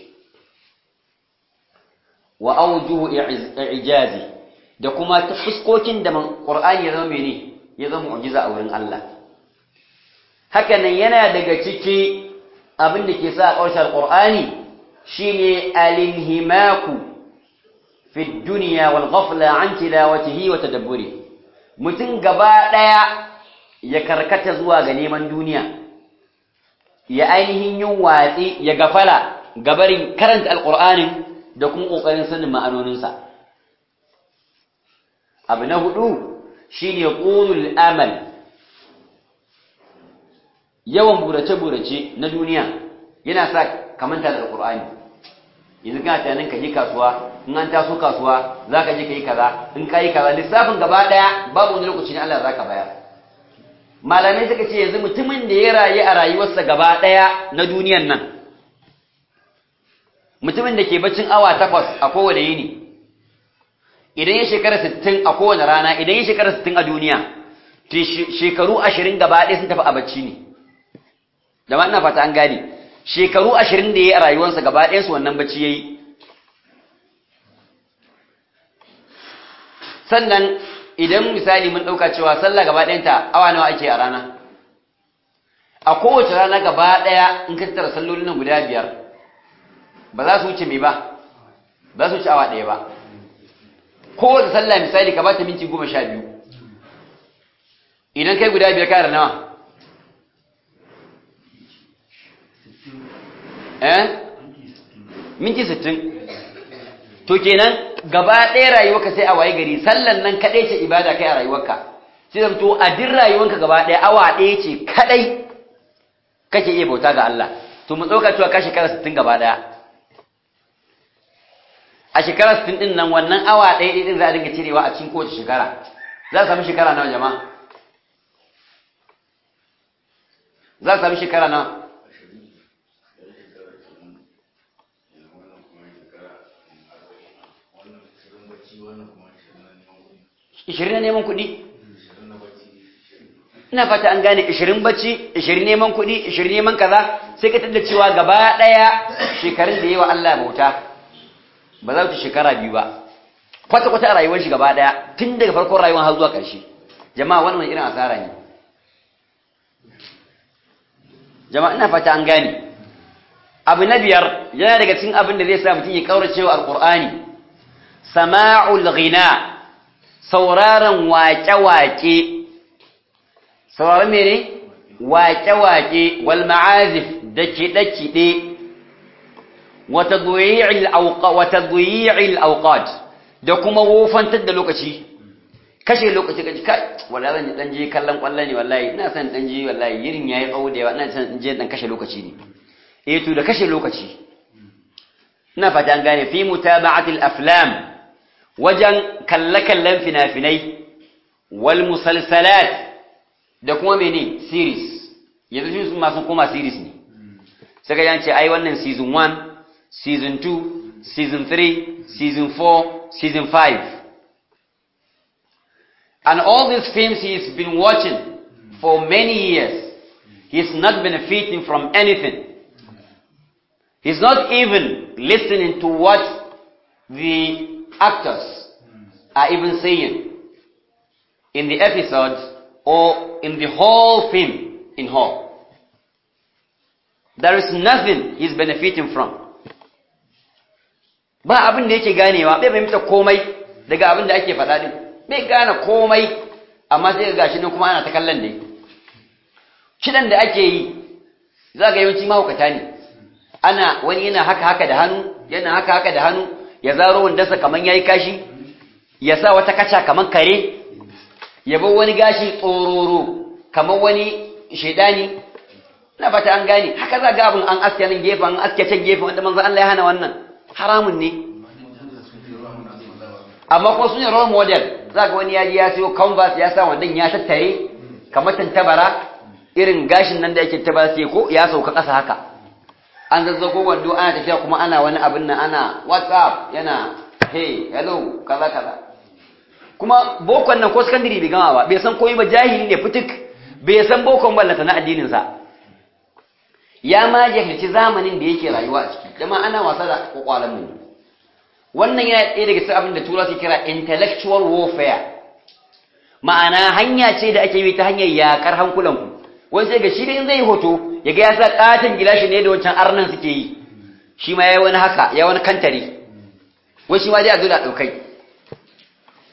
wa awjuhu i'jazi da kuma ta fuskokin da qur'ani ya zama mene ya zama mu'jiza a wurin Allah haka nan yana daga ciki abin da ke sa a ƙarshen alƙur'ani shine al-inhimaku fi dunya wal ghafla an tilawatihi wa tadabburi mutum gaba ɗaya ya karkata zuwa ga neman duniya, ya ainihin yin watsi ya gafala gabarin karanta alƙur'anin da kuma ƙoƙarin sanin ma'anoninsa. Abu na hudu shi ne ƙulul amal, yawan burace-burace na duniya yana sa kamanta da alƙur'ani. Yanzu kana tunanin ka je kasuwa, in an taso kasuwa za ka je ka yi kaza, in ka yi kaza lissafin gaba ɗaya babu wani lokaci ne Allah za ka bayar. Malamai suka ce yanzu mutumin da ya rayu a rayuwarsa gaba ɗaya na duniyan nan, mutumin da ke baccin awa 8 a kowane yini, idan ya shekara 60 a kowane rana, idan ya shekara 60 a duniya, to shekaru 20 gaba ɗaya sun tafi a bacci ne. Jama'a ina fata an gane, shekaru 20 da ya yi a rayuwarsa gaba ɗayansu wannan bacci ya yi. Sannan idan misali mun ɗauka cewa sallah gaba ɗayanta awa nawa ake a rana, a kowace rana gaba ɗaya in ka tattara sallolin nan guda 5 ba za su wuce mai ba, ba su wuce awa ɗaya ba. Kowace sallah misali ka ba ta minti 12, idan kai guda 5 kana da nawa? Minti 60. To kenan gaba ɗaya rayuwarka sai a waye gari sallan nan kaɗai ce ibada kai a rayuwarka, sai zamto a din rayuwarka gaba ɗaya awa ɗaya ce kaɗai kake iya bauta ga Allah. To mu ɗauka cewa ka shekara 60 gaba ɗaya, a shekara 60 ɗin nan wannan awa ɗaya ɗin za a dinga cirewa a cikin kowace shekara. Za a sami shekara nawa jama'a? Za a sami shekara nawa? 20 na neman kuɗi? Ina fata an gane 20 bacci, 20 neman kuɗi, 20 neman kaza, sai ka tada cewa gaba ɗaya shekarun da yawa Allah bauta ba za ta shekara 2 ba. Kwata-kwata a rayuwar shi gaba ɗaya tun daga farkon rayuwar har zuwa ƙarshe. Jama'a wannan irin asara ne. Jama'a ina fata an gane. Abu na 5 yana daga cikin abin da zai sa mutum ya kaurace wa Alƙur'ani. Sama'ul ghina, sauraron waƙe-waƙe. Sauraron mene? Waƙe-waƙe wal ma'azif da kiɗe-kiɗe, wa tadyi'il awqat, da kuma wofantar da lokaci. Kashe lokaci kaji kai wallahi zan dan je kallon kwallo ne wallahi, ina son dan je wallahi yirin yayi tsawo da yawa, ina son in je dan kashe lokaci ne. To da kashe lokaci. Ina fata an gane fi mutaba'atil aflam, wajen kalle-kallen fina-finai, wal musalsalat, da kuma mene series. Yanzu su masu koma series ne, saka yance ai wannan season 1, season 2, season 3, season 4, season 5. And all these films he's been watching for many years, he's not benefiting from anything. He's not even listening to what the actors are even saying in the episode or in the whole film in whole. There is nothing he's benefiting from. Ba abin da yake ganewa, bai fahimta komai daga abin da ake faɗa din. Bai gane komai, amma sai ga gashi nan kuma ana ta kallon dai. Kidan da ake yi za ga yawanci mahaukata ne. Ana wani yana haka da hannu, yana haka da hannu, ya zaro wandansa kaman yayi kashi, ya sa wata kaca kaman kare, ya bar wani gashi tsororo kaman wani shedani. Na fata an gane, haka za ga abin an aske nan gefen, an aske can gefen, wanda manzo Allah ya hana wannan. Haramun ne. Amma kuma sun yi role model, za ga wani yaji ya siyo canvas ya sa wandan ya tattare kamar tantabara, irin gashin nan da yake tabara sai ko ya sauka ƙasa haka. An zazzago wando ana tafiya kuma ana wani abin nan, ana WhatsApp, yana hey hello kaza. Kuma bokon nan ko secondary bai gama ba, bai san koyi ba, jahili ne fitik, bai san bokon ballata na addinin sa. Ya ma jahilci zamanin da yake rayuwa a ciki. Jama'a ana wasa da kokwalan mu. Wannan yana ɗaya daga cikin abin da Turawa suke kira intellectual warfare. Ma'ana hanya ce da ake yi ta hanyar yakar hankulanku. Wani sai ga shi dai zai hoto ya ga ya sa katin gilashi ne da wancan arnan suke yi. Shi ma yayi wani haka, ya wani kantare. Wai shi ma dai a zo da daukai.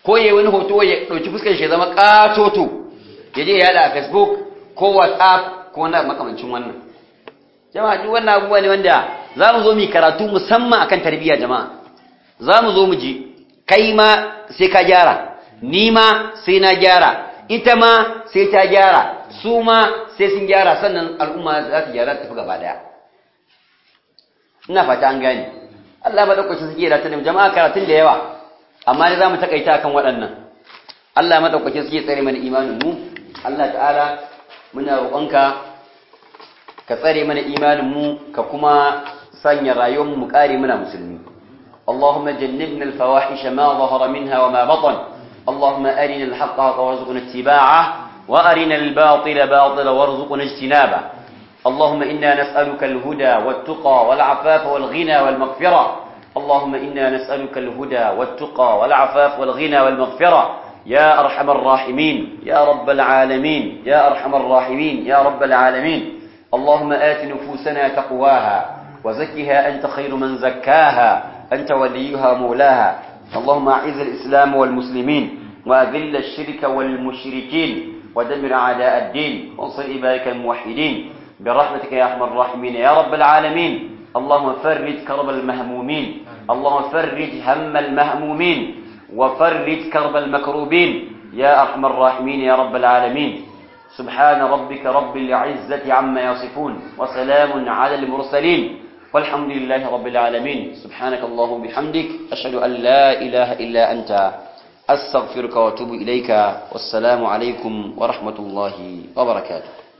ko yayi wani hoto ya dauki fuskar shi zama katoto yaje ya yada a Facebook ko WhatsApp ko na makamancin wannan jama'a duk wannan abubuwa ne wanda zamu zo mu karatu musamman akan tarbiyya jama'a zamu zo mu ji kai ma sai ka gyara ni ma sai na gyara ita ma sai ta gyara su ma sai sun gyara sannan al'umma za ta gyara ta tafi gaba daya ina fata an gane Allah madaukakin suke da tana jama'a karatun da yawa amma ne zamu takaita akan waɗannan Allah madaukakin suke tsare mana imanin mu Allah ta'ala muna roƙonka ka tsare mana imanin mu ka kuma sanya rayuwar mu kare muna musulmi Allahumma jannibna al-fawahisha ma zahara minha wa ma batan اللهم أرنا الحق حقا وارزقنا اتباعه وأرنا الباطل باطلا وارزقنا اجتنابه اللهم إنا نسألك الهدى والتقى والعفاف والغنى والمغفرة اللهم إنا نسألك الهدى والتقى والعفاف والغنى والمغفرة يا أرحم الراحمين يا رب العالمين يا أرحم الراحمين يا رب العالمين اللهم آت نفوسنا تقواها وزكها أنت خير من زكاها أنت وليها مولاها اللهم أعز الإسلام والمسلمين وأذل الشرك والمشركين ودمر أعداء الدين وانصر عبادك الموحدين برحمتك يا أرحم الراحمين يا رب العالمين اللهم فرج كرب المهمومين اللهم فرج هم المهمومين وفرج كرب المكروبين يا أرحم الراحمين يا رب العالمين سبحان ربك رب العزة عما يصفون وسلام على المرسلين والحمد لله رب العالمين سبحانك اللهم وبحمدك أشهد أن لا إله إلا أنت أستغفرك وأتوب إليك والسلام عليكم ورحمة الله وبركاته